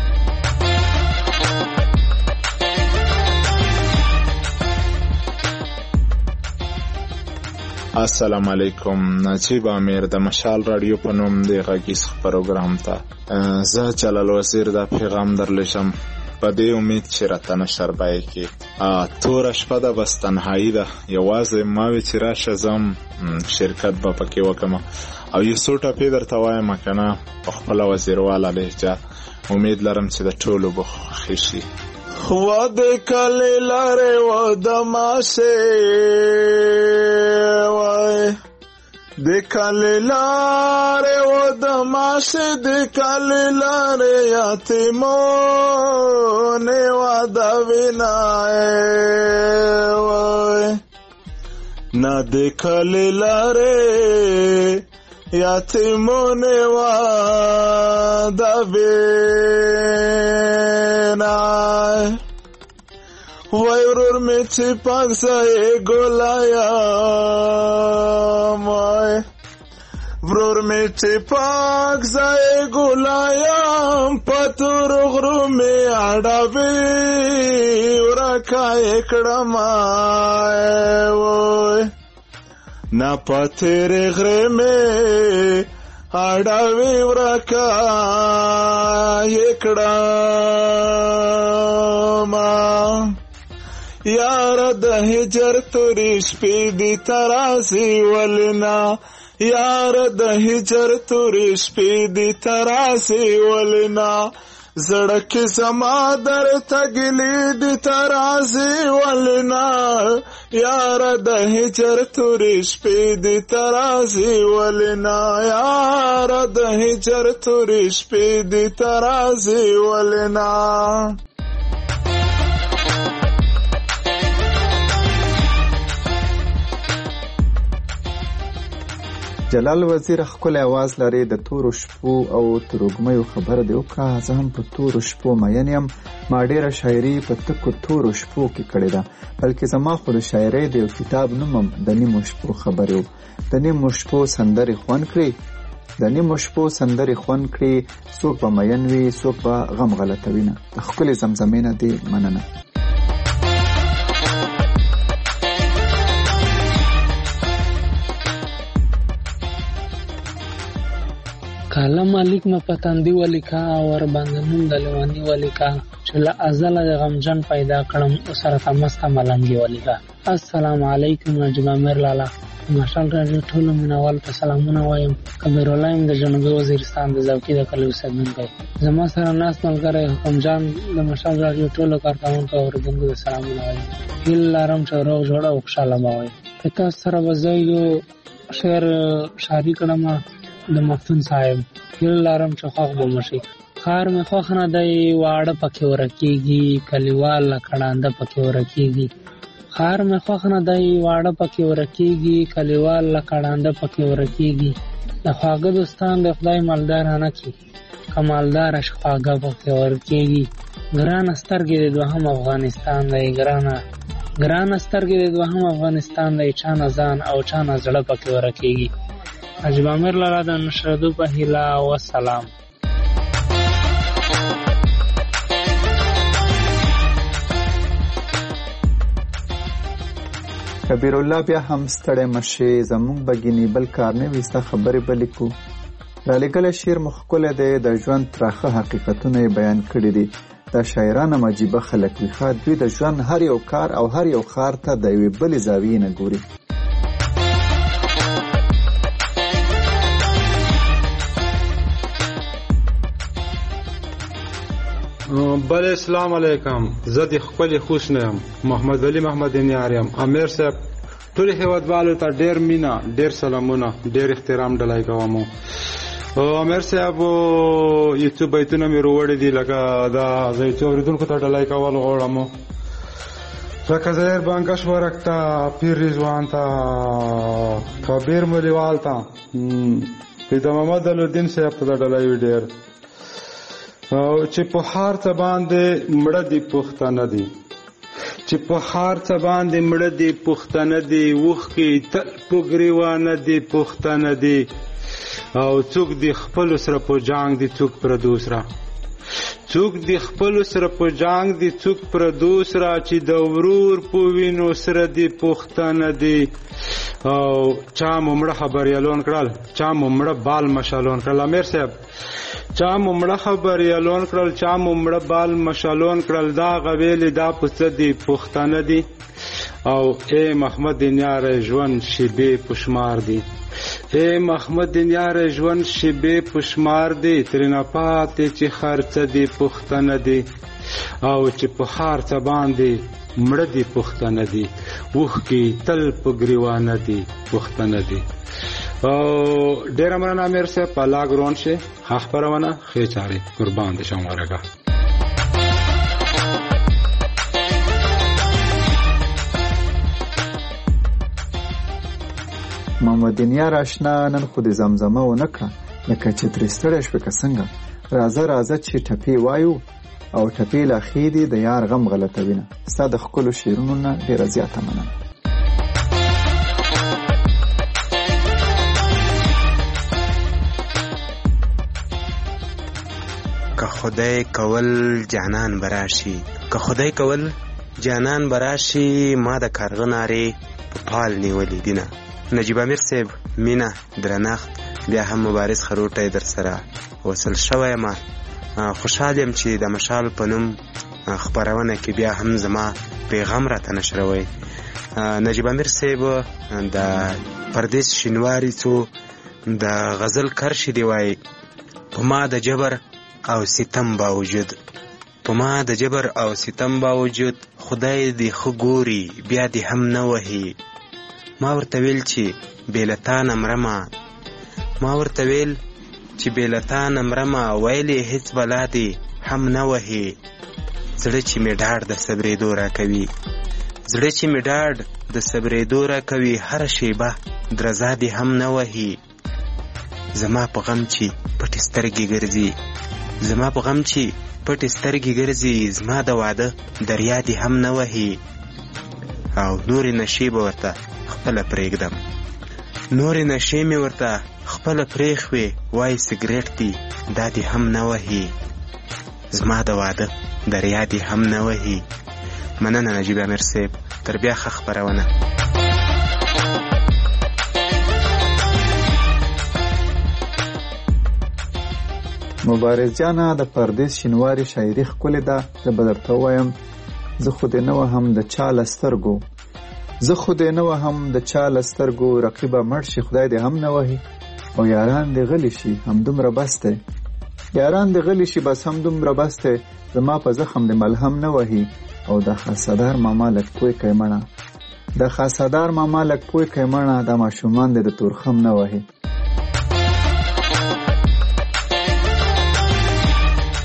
السلام علیکم. نجیب امیر د مشال رادیو په نوم د غږیز پروګرام ته زه جلال وزیر دا پیغام درلېږم په دې امید چې راته نشر به یې کړي. توره شپه ده بس تنهایي ده یوازې ما وې چې راشه زم شرکت به پکې وکړم او یو څو ټپې درته وایم که نه په خپله وزیرواله لهجه. امید لرم چې د ټولو به خوښې شي. و د کلی لارې و د ماسې وای د کلی لارې و د ماسې د کلی لارې یتیمونې و د وینای وای نه د کلی لارې یتیمونې و د وینای وای ورور می چې پاک ځای ګلایم وای ورور می چې پاک ځای ګلایم پتور غرو می اډاوي ورکای کړم وای نا پتیر غره می اډاوي ورکای کړم یار د هجر تورې شپې دي تراسي ولنا یار د هجر تورې شپې دي تراسي ولنا زړک زما در تګلې دي تراسي ولنا یار د هجر تورې شپې دي تراسي ولنا یار د هجر تورې شپې دي تراسي ولنا. جلال وزیر ښکلی اواز لري د تورو شپو او تروږمیو خبره دې وکړه. زه هم په تورو شپو مین یم. ما ډېره شاعري په تکو تورو شپو کې کړې ده بلکې زما خو د شاعرۍ د یو کتاب نوم هم د نیمو شپو خبرې و. د نیمو شپو سندرې خوند کړي د نیمو شپو سندرې خوند کړي څوک به مین وي څوک به غم غلطوي نه. د ښکلې زمزمې نه دې مننه. کاله مالک ما پتندي ولیکا ور باندې نوم د لیوانی ولیکا چې له ازله د غمجن پیدا کړم او سره تمسته ملنګي ولیکا. السلام علیکم نجیب امیر لالا مشال راډیو ټولو مینوال ته سلامونه وایم. کبیر الله د جنوبي وزیرستان د زوکی د کلیو اوسېدونکی زما سره ناست ملګری حکم جان د مشال راډیو ټولو کارکوونکو اورېدونکو ته سلامونه وایم. هیله لرم چې روغ جوړ او خوشحاله به وئ. تاسو سره به زه یو شعر شاعري کړم د مفتون صاحب. هیله لرم چې خوښ به مو شي. خار مې خوښ نه دی واړه پکې ورکېږي کلیوال لکړانده پکې ورکېږي خار مې خوښ نه دی واړه پکې ورکېږي کلیوال لکړانده پکې ورکېږي د خواږه دوستان د خدای مالدار نه کړي که مالداره شي خواږه پکې ورکېږي ګرانه سترګې د دوهم افغانستان دی ګرانه ګرانه سترګې د دوهم افغانستان دی چا نه ځان او چا نه زړه پکې ورکېږي نجیب امیر لاله د نشردو په هیله وسلام. کبیر الله بیا هم ستړی مشي زمونږ بګینی بل کار نه وستا خبرې بلې کو را لګل شعر مخکله دی د ژوند ترخه حقیقتونه بیان کړی دي د شاعرانو مجيبه خلک وي خاط دوی د ژوند هر یو کار او هر یو خار ته د یوې بلې زاویې نه ګوري. بل اسلام علیکم زه د خپل خوش نه یم محمد علي محمد نیار یم امیر صاحب ټول هیوادوالو ته ډیر مینا ډیر سلامونه ډیر احترام ډلای کوم امیر صاحب یو څه بیتونه مې وروړي دي لکه دا زه چې اوریدونکو ته ډلای کول غواړم لکه زهر بانکش ورکتا پیر رضوان تا کبیر ملیوال تا د محمد الدین صاحب ته ډلای ډیر او چې په هر څه باندې مړه دي پښتانه دي چې په هر څه باندې مړه دي پښتانه دي وښکي تل په ګریوانه دي پښتانه دي او څوک دي خپل سره په جنگ دي څوک پر دوسرا څوک دي خپل سره په جنگ دي څوک پر دوسرا چې د ورور په وینو سره دي پښتانه دي او چا ممړه خبريالون کړل چا ممړه بال مشالون کړل امیر صاحب چا ممړه خبريالون کړل چا ممړه بال مشالون کړل دا غویل دا پڅ دي پښتانه دي او اے محمد نیار ژوند شیبه پشمار دي اے محمد نیار ژوند شیبه پشمار دي ترنه پاتې چې خرڅ دي پښتانه دي او چې په هر څه باندې مړه دي پښتانه دي وښکي تل په ګریوانه دي پښتانه دي او ډیر امرنا امیر صاحب په لاګ رون شه خبرونه خېچاري قربان دي شم ورګه محمد نیار آشنا نن خود زمزمه و نکړه لکه چې ترستړې شو که څنګه راځه راځه چې ټپی وایو او ټپی لا خېدي د یار غم غلطه وینه ستاسو د خپل شعرونو نه ډیر زیاته مننه. که خدای کول جانان براشي که خدای کول جانان براشي ما د کارغناري په پال نیولې دینه. نجیب امیر صاحب مینا درنښت بیا هم مبارز خروټی در سره وصل شوی ما خوشحال یم چې د مشال په نوم خبرونه کې بیا هم زما پیغام راته نشروي. نجیب امیر صاحب د پردیس شینواری څو د غزل کرش دی وای په ما د جبر او ستم باوجود په ما د جبر او ستم باوجود خدای دې خو ګوري بیا دې هم نه وهي. ما ورته ویل چې بیلتان امرما ما ورته ویل چې بیلتان امرما ویلې هیڅ بلا دې هم نه وهي. زړه چې مې ډاډ د صبرېدو راکوي زړه چې مې ډاډ د صبرېدو راکوي هره شیبه درزا دې هم نه وهي. زما په غم چې پټې سترګې ګرځي زما په غم چې پټې سترګې ګرځي زما د واده دریا دې هم نه وهي. او نورې نشې به ورته خپله پرېږدم نورې نشې مې ورته خپله پرېښوې وایي سګرېټ دي دا دې هم نه وهي. زما د واده دریا دې هم نه وهي. مننه نجیب امیر صاحب تر بیا ښه خپرونه. مبارز جانا د پردیس شینواری شاعري ښکلې ده. زه به درته ووایم زه خو دې نه وهم د چا له سترګو زه خو دې نه وهم د چا له سترګو رقیبه مړ شي خدای دې هم نه وهي. او یاران دې غلی شي همدومره بس دی یاران دې غلی شي بس همدومره بس دی زما په زخم دې ملهم نه وهي. او د خاصدار ماما لږ پوی کوي مړه د خاصدار ماما لږ پوی کوي مړه دا ماشومان دې د تورخم نه وهي.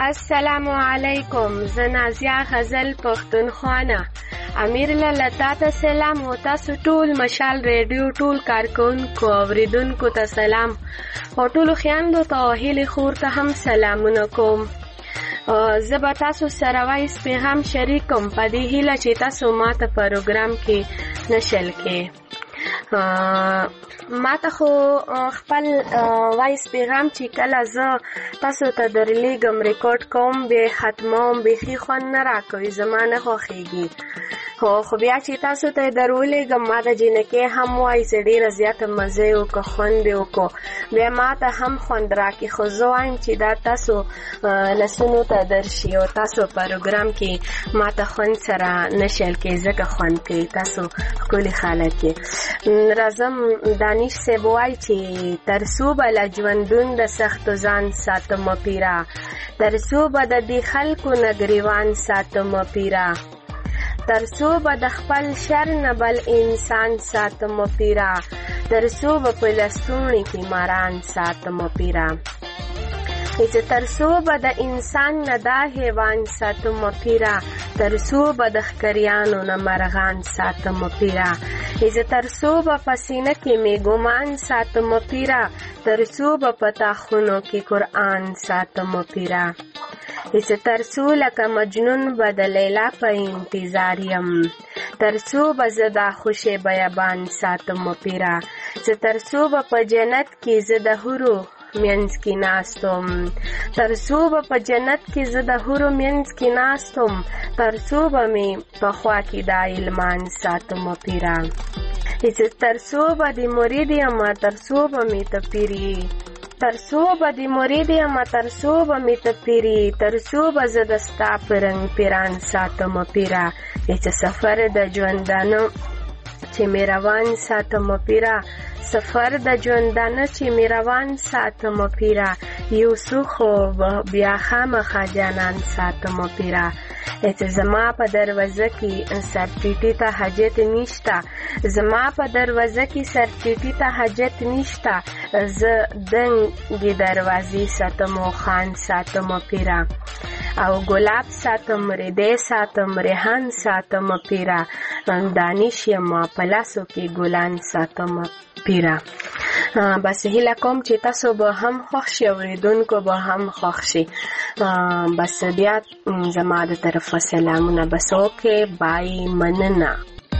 السلام علیکم، زه نازیه غزل پښتونخوا. امیر لاله تاته سلام او تاسو ټول مشال ریډیو ټول کارکونکو اوریدونکو ته سلام او ټولو خویندو ته او هیلې خور ته هم سلامونه کوم. زه به تاسو سره وایس پیغام شریکم په دې هیله چې تاسو ماته پروګرام کې نشل کې. ما ته خو خپل وایس پیغام چې کله زه تاسو ته درلیږم ریکارډ کوم بیا ختموم بیخي خوند نه راکوي، زما نه خوښېږي. خو خو بیا چې تاسو ته یې درولېږم ما ته جینکۍ هم وایي چې ډېره زیاته مزه یې وکړه، خوند یې وکړو، بیا ما ته هم خوند راکړي. خو زه وایم چې دا تاسو لسونو ته درشي او تاسو پروګرام کې ما ته خوند سره نشل کې ځکه خوند کوي، تاسو ښکلي خلک یې. راځم دانش صاحب وایي چې تر څو به له ژوندون د سختو ځان ساتم پیره، تر څو به د دې خلکو نه ګریوان ساتم پیره، تر څو به د خپل شر نه بل انسان ساتم پیره، تر څو به په لستوڼي کې ماران ساتم پیره، چې تر څو به د انسان نه دا حیوان ساتم پیره، تر څو به د ښکریانو نه مرغان ساتم پیره، چې تر څو به په سینه کې مې ګمان ساتم پیره، تر څو به په تاخونو کې قرآن ساتم پیره، چې تر څو لکه مجنون به د لیلا په انتظار یم، تر څو به زه دا خوشې بیابان ساتم پیره، چې تر څو به په جنت کې زه د حورو منځ کې ناستم، تر څو به په جنت کې زه د حورو منځ کې ناستم، تر څو به مې په خوا کې دا علمان ساتم پیره، چې تر څو به د مرید یم تر څو به مې ته پیري، تر څو به د مرید یم تر څو به مې ته پیري، تر څو به زه د ستا په رنګ پیران ساتم پیره، چې سفر د ژوندانه چې مې روان ساتم پیره، سفر د ژوندانه چې مې روان ساتم پیره، یو څو خو بیا خامخا جانان ساتم پیره، چې زما په دروازه کې سر ټیټي ته حاجت نشته، زما په دروازه کې سر ټیټي ته حاجت نشته، زه دنګې دروازې ساتم او خان ساتم پیره، او ګلاب ساتم، ریدی ساتم، ریحان ساتم پیره، دانش یم په لاسو کې ګلان ساتم پیره. بس هیله کوم چې تاسو به هم خوښ شئ، اورېدونکو به هم خوښ شي. بس بیا زما د طرفه سلامونه بس اوکې بای، مننه.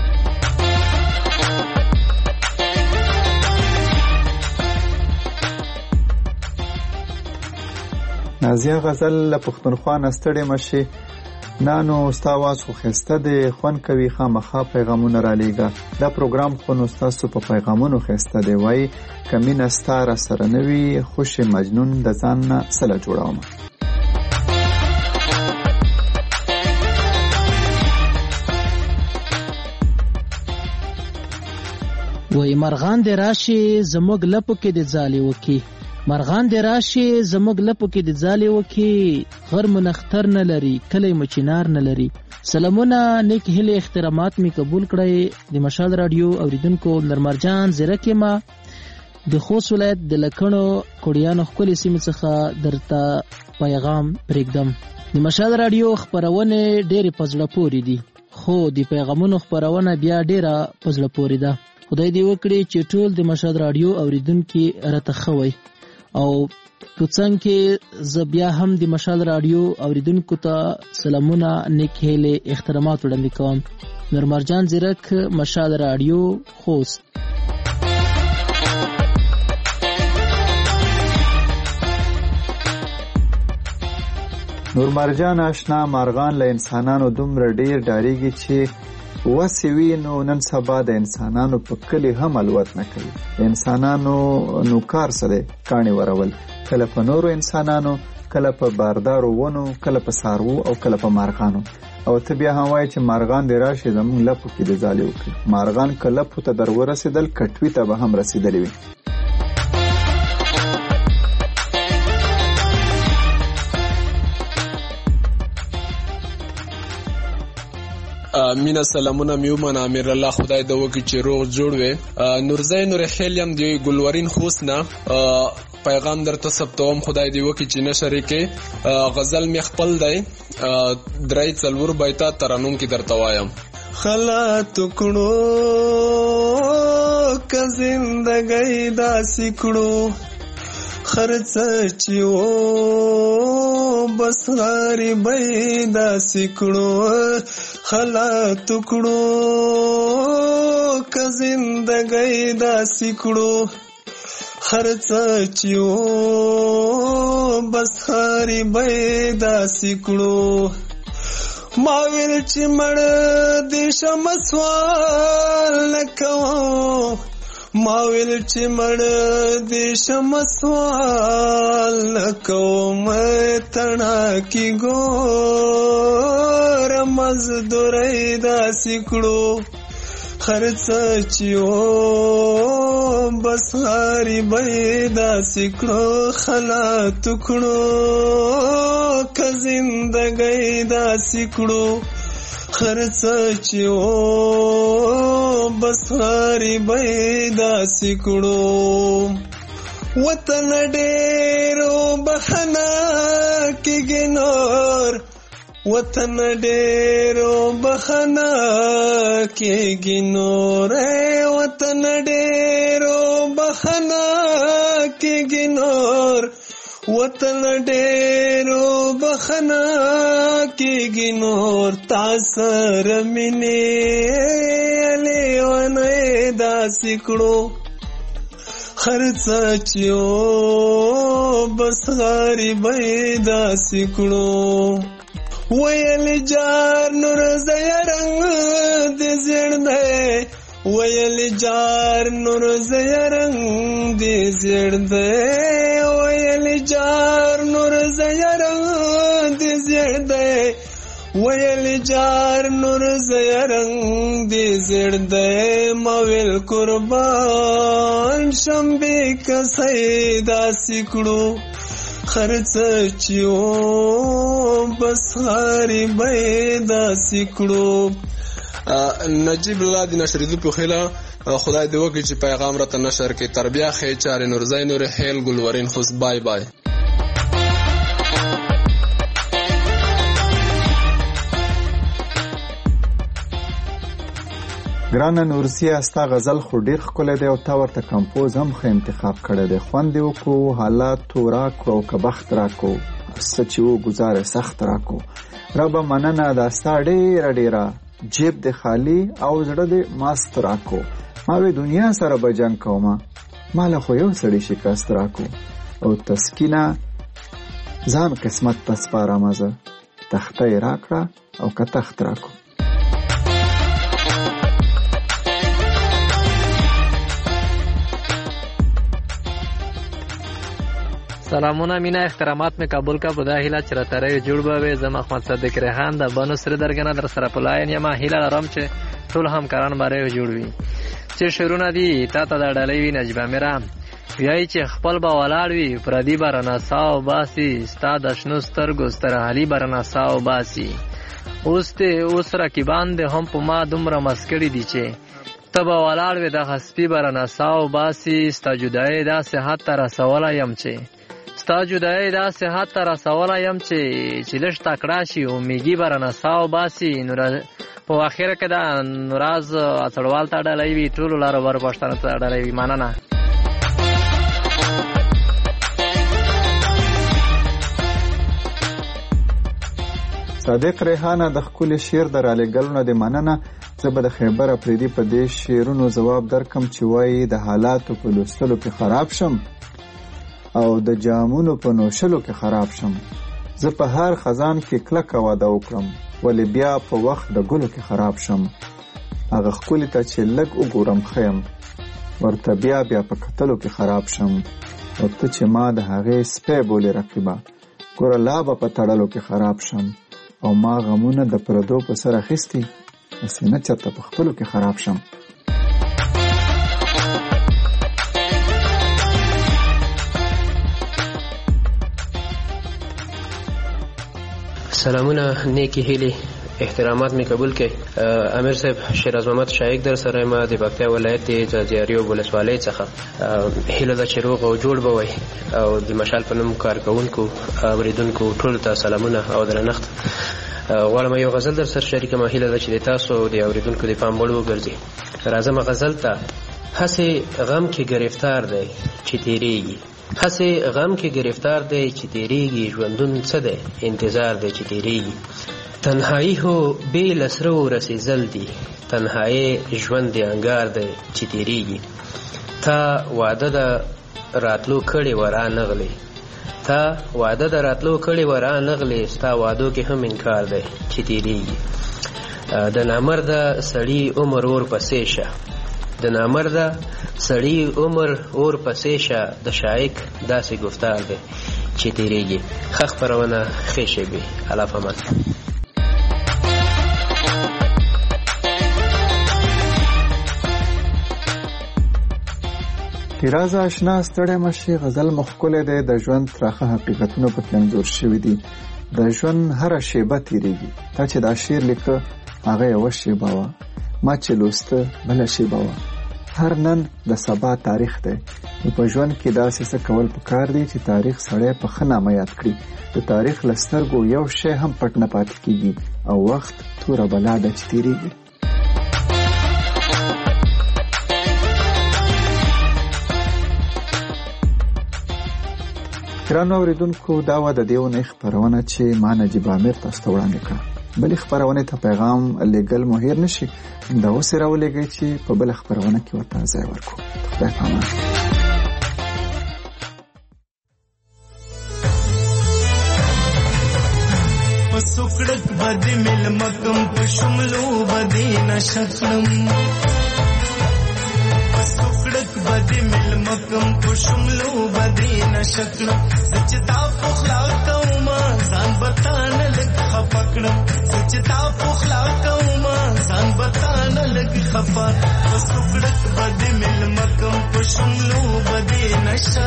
نازیه غزل له پښتونخوا نه ستړې مه شي. نه نو ستا اواز خو ښایسته دی، خوند کوي، خامخا پیغامونه رالیږه. دا پروګرام خو نو ستاسو په پیغامونو ښایسته دی. وایي که مینه ستا راسره نه وي خوشې مجنون د ځان نه سله جوړومه. وای مرغان دې راشي زموږ لپو کې د ځالې وکي، مرغان دې راشي زموږ لپو کې د ځالې وکي، غر منختر نه لري کلی مچینار نه لري. سلامونه، نیک هیلې احترامات می قبول کړئ. د مشال رادیو اوریدونکو نرمرجان زیرکې ما د خوست ولایت د لکڼو کوډیانو ښکلې سیمې څخه درته پیغام پرېږدم. د مشال رادیو خپرونې ډېرې په زړه پورې دي، خو د پیغامونو خپرونه بیا ډېره په زړه پورې ده. خدای دې وکړي چې ټول د مشال رادیو اوریدونکي راته ښه وي، او په څنګ کې زه بیا هم د مشال رادیو اوریدونکو ته سلامونه، نیک هیلې، احترامات وړاندې کوم. نورمرجان زیرک، مشال رادیو، خوست. نورمرجان آشنا، مارغان له انسانانو دومره ډیر ډاریږي چې وسې وي نو نن سبا د انسانانو په کلي هم الوت نه کوي. د انسانانو نو کار سره کاڼي ورول، کله په نورو انسانانو، کله په باردارو ونو، کله په سارو او کله په مارغانو. او ته بیا هم وایي چې مارغان دې راشي زموږ لپو کې د ځالې وکړي. مارغان که لپو ته در ورسېدل کټوي ته به هم رسېدلی وي. مینا سلامونه میومن امیر الله، خدای د وکړي چې روغ جوړ وي. نورزی نور خیلیم دی ګلورین خوست نه. پیغام درته ثبتوم، خدای دې وکړي چې نشر یې کې. غزل مې خپل دی، درې څلور بیته ترنم کې درته وایم. خلا تکړو که زندګۍ داسې کړو، خرڅ چې و بس غریبۍ داسې کړو. خلا تکړو که زندګۍ داسې کړو، خرڅ چې و بس غریبۍ داسې کړو. ما ویل چې مړ دې شم سوال نه کوم، ما ویل چې مړ دې شم سوال نه کوم. تڼاکي ګور مزدورۍ داسې کړو، خرڅ چې و بس غریبۍ داسې کړو. خلا تکړو که زندګۍ داسې کړو، خرڅ چې و بس غریبۍ داسې کړو. وطن ډېرو بخښنه کېږي نور، وطن ډېرو بخښنه کېږي نور. وطن ډېرو بخښنه کېږي نور، وطن ډېرو بخښنه کېږي نور. تا سره مینې لیونۍ داسې کړو، خرڅ چې و بس غریبۍ داسې کړو. ویل جار نور زیا رنگ دې زیړ دی، ویل جار نور زیا رنگ دې زیړ دی، ویل جار نور زیا رنگ دې زیړ دی، ویل جار نور زیا رنگ دې زیړ دی. ما ویل قربان شم بې کسۍ داسې کړو، خرڅ چې و بس غریبۍ داسې کړو. نجیب الله د نشریدو په خیله خدای دې وکړي چې پیغام راته نشر کې. تر بیا ښې چارې نورزی نور خیل ګلورین خوست. بای بای. ګرانه نورسیه، ستا غزل خو ډېر ښکلی دی او تا ورته کمپوز هم ښه انتخاب کړی دی. خوند یې وکړو، حالاتو راکړو او که بخت راکړو، څه چې و ګزاره سخت راکړو. ربه مننه، دا ستا ډېره ډېره جیب د خالی او زړه د ماست راکړو. ما وی دنیا سره به جنګ کومه، ماله خو یو سړي شکست راکړو. او تسکینه ځان قسمت ته سپارمه زه، تخته یې راکړه او که تخت راکړو. سلامونه، مینا احترامات می قبول کا بدا هیله چې راته رایې جوړ به وي. زه محمد صدیق ریحان د بنو سره درګنه در سره په لاین یم. هیله لرم چې ټول همکاران به رایې جوړ وي. چې شعرونه دي تا ته د ډالۍ وي نجیبه میرا، وایي چې خپل به ولاړ وي پردي به رانه ساو باسي، ستا د شنو سترګو سترحالي به رانه ساو باسي. اوس دې اوس رقیبان دې هم په ما دومره مسکړي دي چې ته به ولاړ وي دغه سپي به رانه ساو باسي. ستا جدایي داسې حد ته رسولی یم چې ستا جدایي داسې حد ته رسولی یم چې چې لږ تکړه شي او میږي به رانه ساو باسي. نو په اخره کې دا نوراز اڅړوال ته ډالۍ وي، ټولو لارو بر پښتانه ته ډالۍ وي. مننه. صادق ریحانه، د ښکلي شعر د رالېږلو نه دې مننه. زه به د خیبر اپریدي په دې شعرونو ځواب درکم چې وایي د حالاتو په لوستلو کې خراب شم او د جامونو په نوشلو کې خراب شم. زه په هر خزان کې کلکه واده وکړم، ولی بیا په وخت د ګلو کې خراب شم. هغه ښکلي ته چې لږ وګورم خیم، ورته بیا بیا په کتلو کې خراب شم. او ته چې ما د هغې سپی بولې رقیبه، ګوره لا به په تړلو کې خراب شم. او ما غمونه د پردو په سر اخیستي، هسې نه چېرته په خپلو کې خراب شم. سلامونه، نیکی هیلې احترامات می قبول کړئ. امیر صاحب شیراز محمد شایق در سره ما د پکتیا ولایت د زیاریو ولسوالۍ څخه هیله ده چې روغ او جوړ به وي او د مشال په نوم کارکوونکو اوریدونکو ټولو ته سلامونه او درنښت. غواړم یو غزل در سره شریکم. هیله ده چې د تاسو د اوریدونکو د پام وړ وګرځي. راځم غزل ته. هسې غم کې گرفتار دی چې تیریږي، هسې غم کې گرفتار دی چې تیریږي، ژوندون څه دی انتظار دی چې تیریږي. تنهایی هو بې له سرو رسېدل دي، تنهایی ژوند د انګار دی چې تیریږي. تا وعده د راتلو کړې و را نغلې، تا وعده د راتلو کړې و را نغلې، ستا وعدو کې هم انکار دی چې تیریږي. د نامرده سړي عمر اور پسې شه، د نامرده سړي عمر اور پسې شه، د شایق داسې گفتار دی چې تیریږي. ښه خپرونه ښې شېبې. الله پامان. راز آشنا ستړی مشي غزل مخکله دی. د ژوند تراخه حقیقتونه پکې انځور شوي دي. د ژوند هره شیبه تیریږي. تا چې دا شعر لیکه هغه یوه شیبه وه، ما چې لوسته بله شیبه وه. هر نن د سبا تاریخ دی. په ژوند کې داسې څه کول پکار دی چې تاریخ سړی په ښه نامه یاد کړي. د تاریخ له سترګو یو شی هم پټ نه پاتې کېږي او وخت توره بلا ده چې تیریږي. ګرانو اورېدونکو، دا وه د دې اونۍ خپرونه چې ما نجیب عامر تاسو ته وړاندې کړه. بلې خپرونې ته پیغام لیږل مو هېر نه شي. دا اوس یې راولېږئ چې په بله خپرونه کې ورته ځای ورکړو. خدای پامان. په سوکړک بدې ملمکم په شملو بدې نشکلم، بدی ملمکم په شملو بدی نشکلم. سچتا پخلا کوما ځان بتانه لګ خپکړم، سچتا پخلا کوما ځان بتانه لګ خپا. په سوکړک بدی ملمکم په شملو بدی نشا.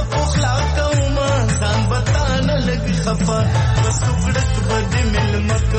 خفا بس ټوکړک بد مل مکه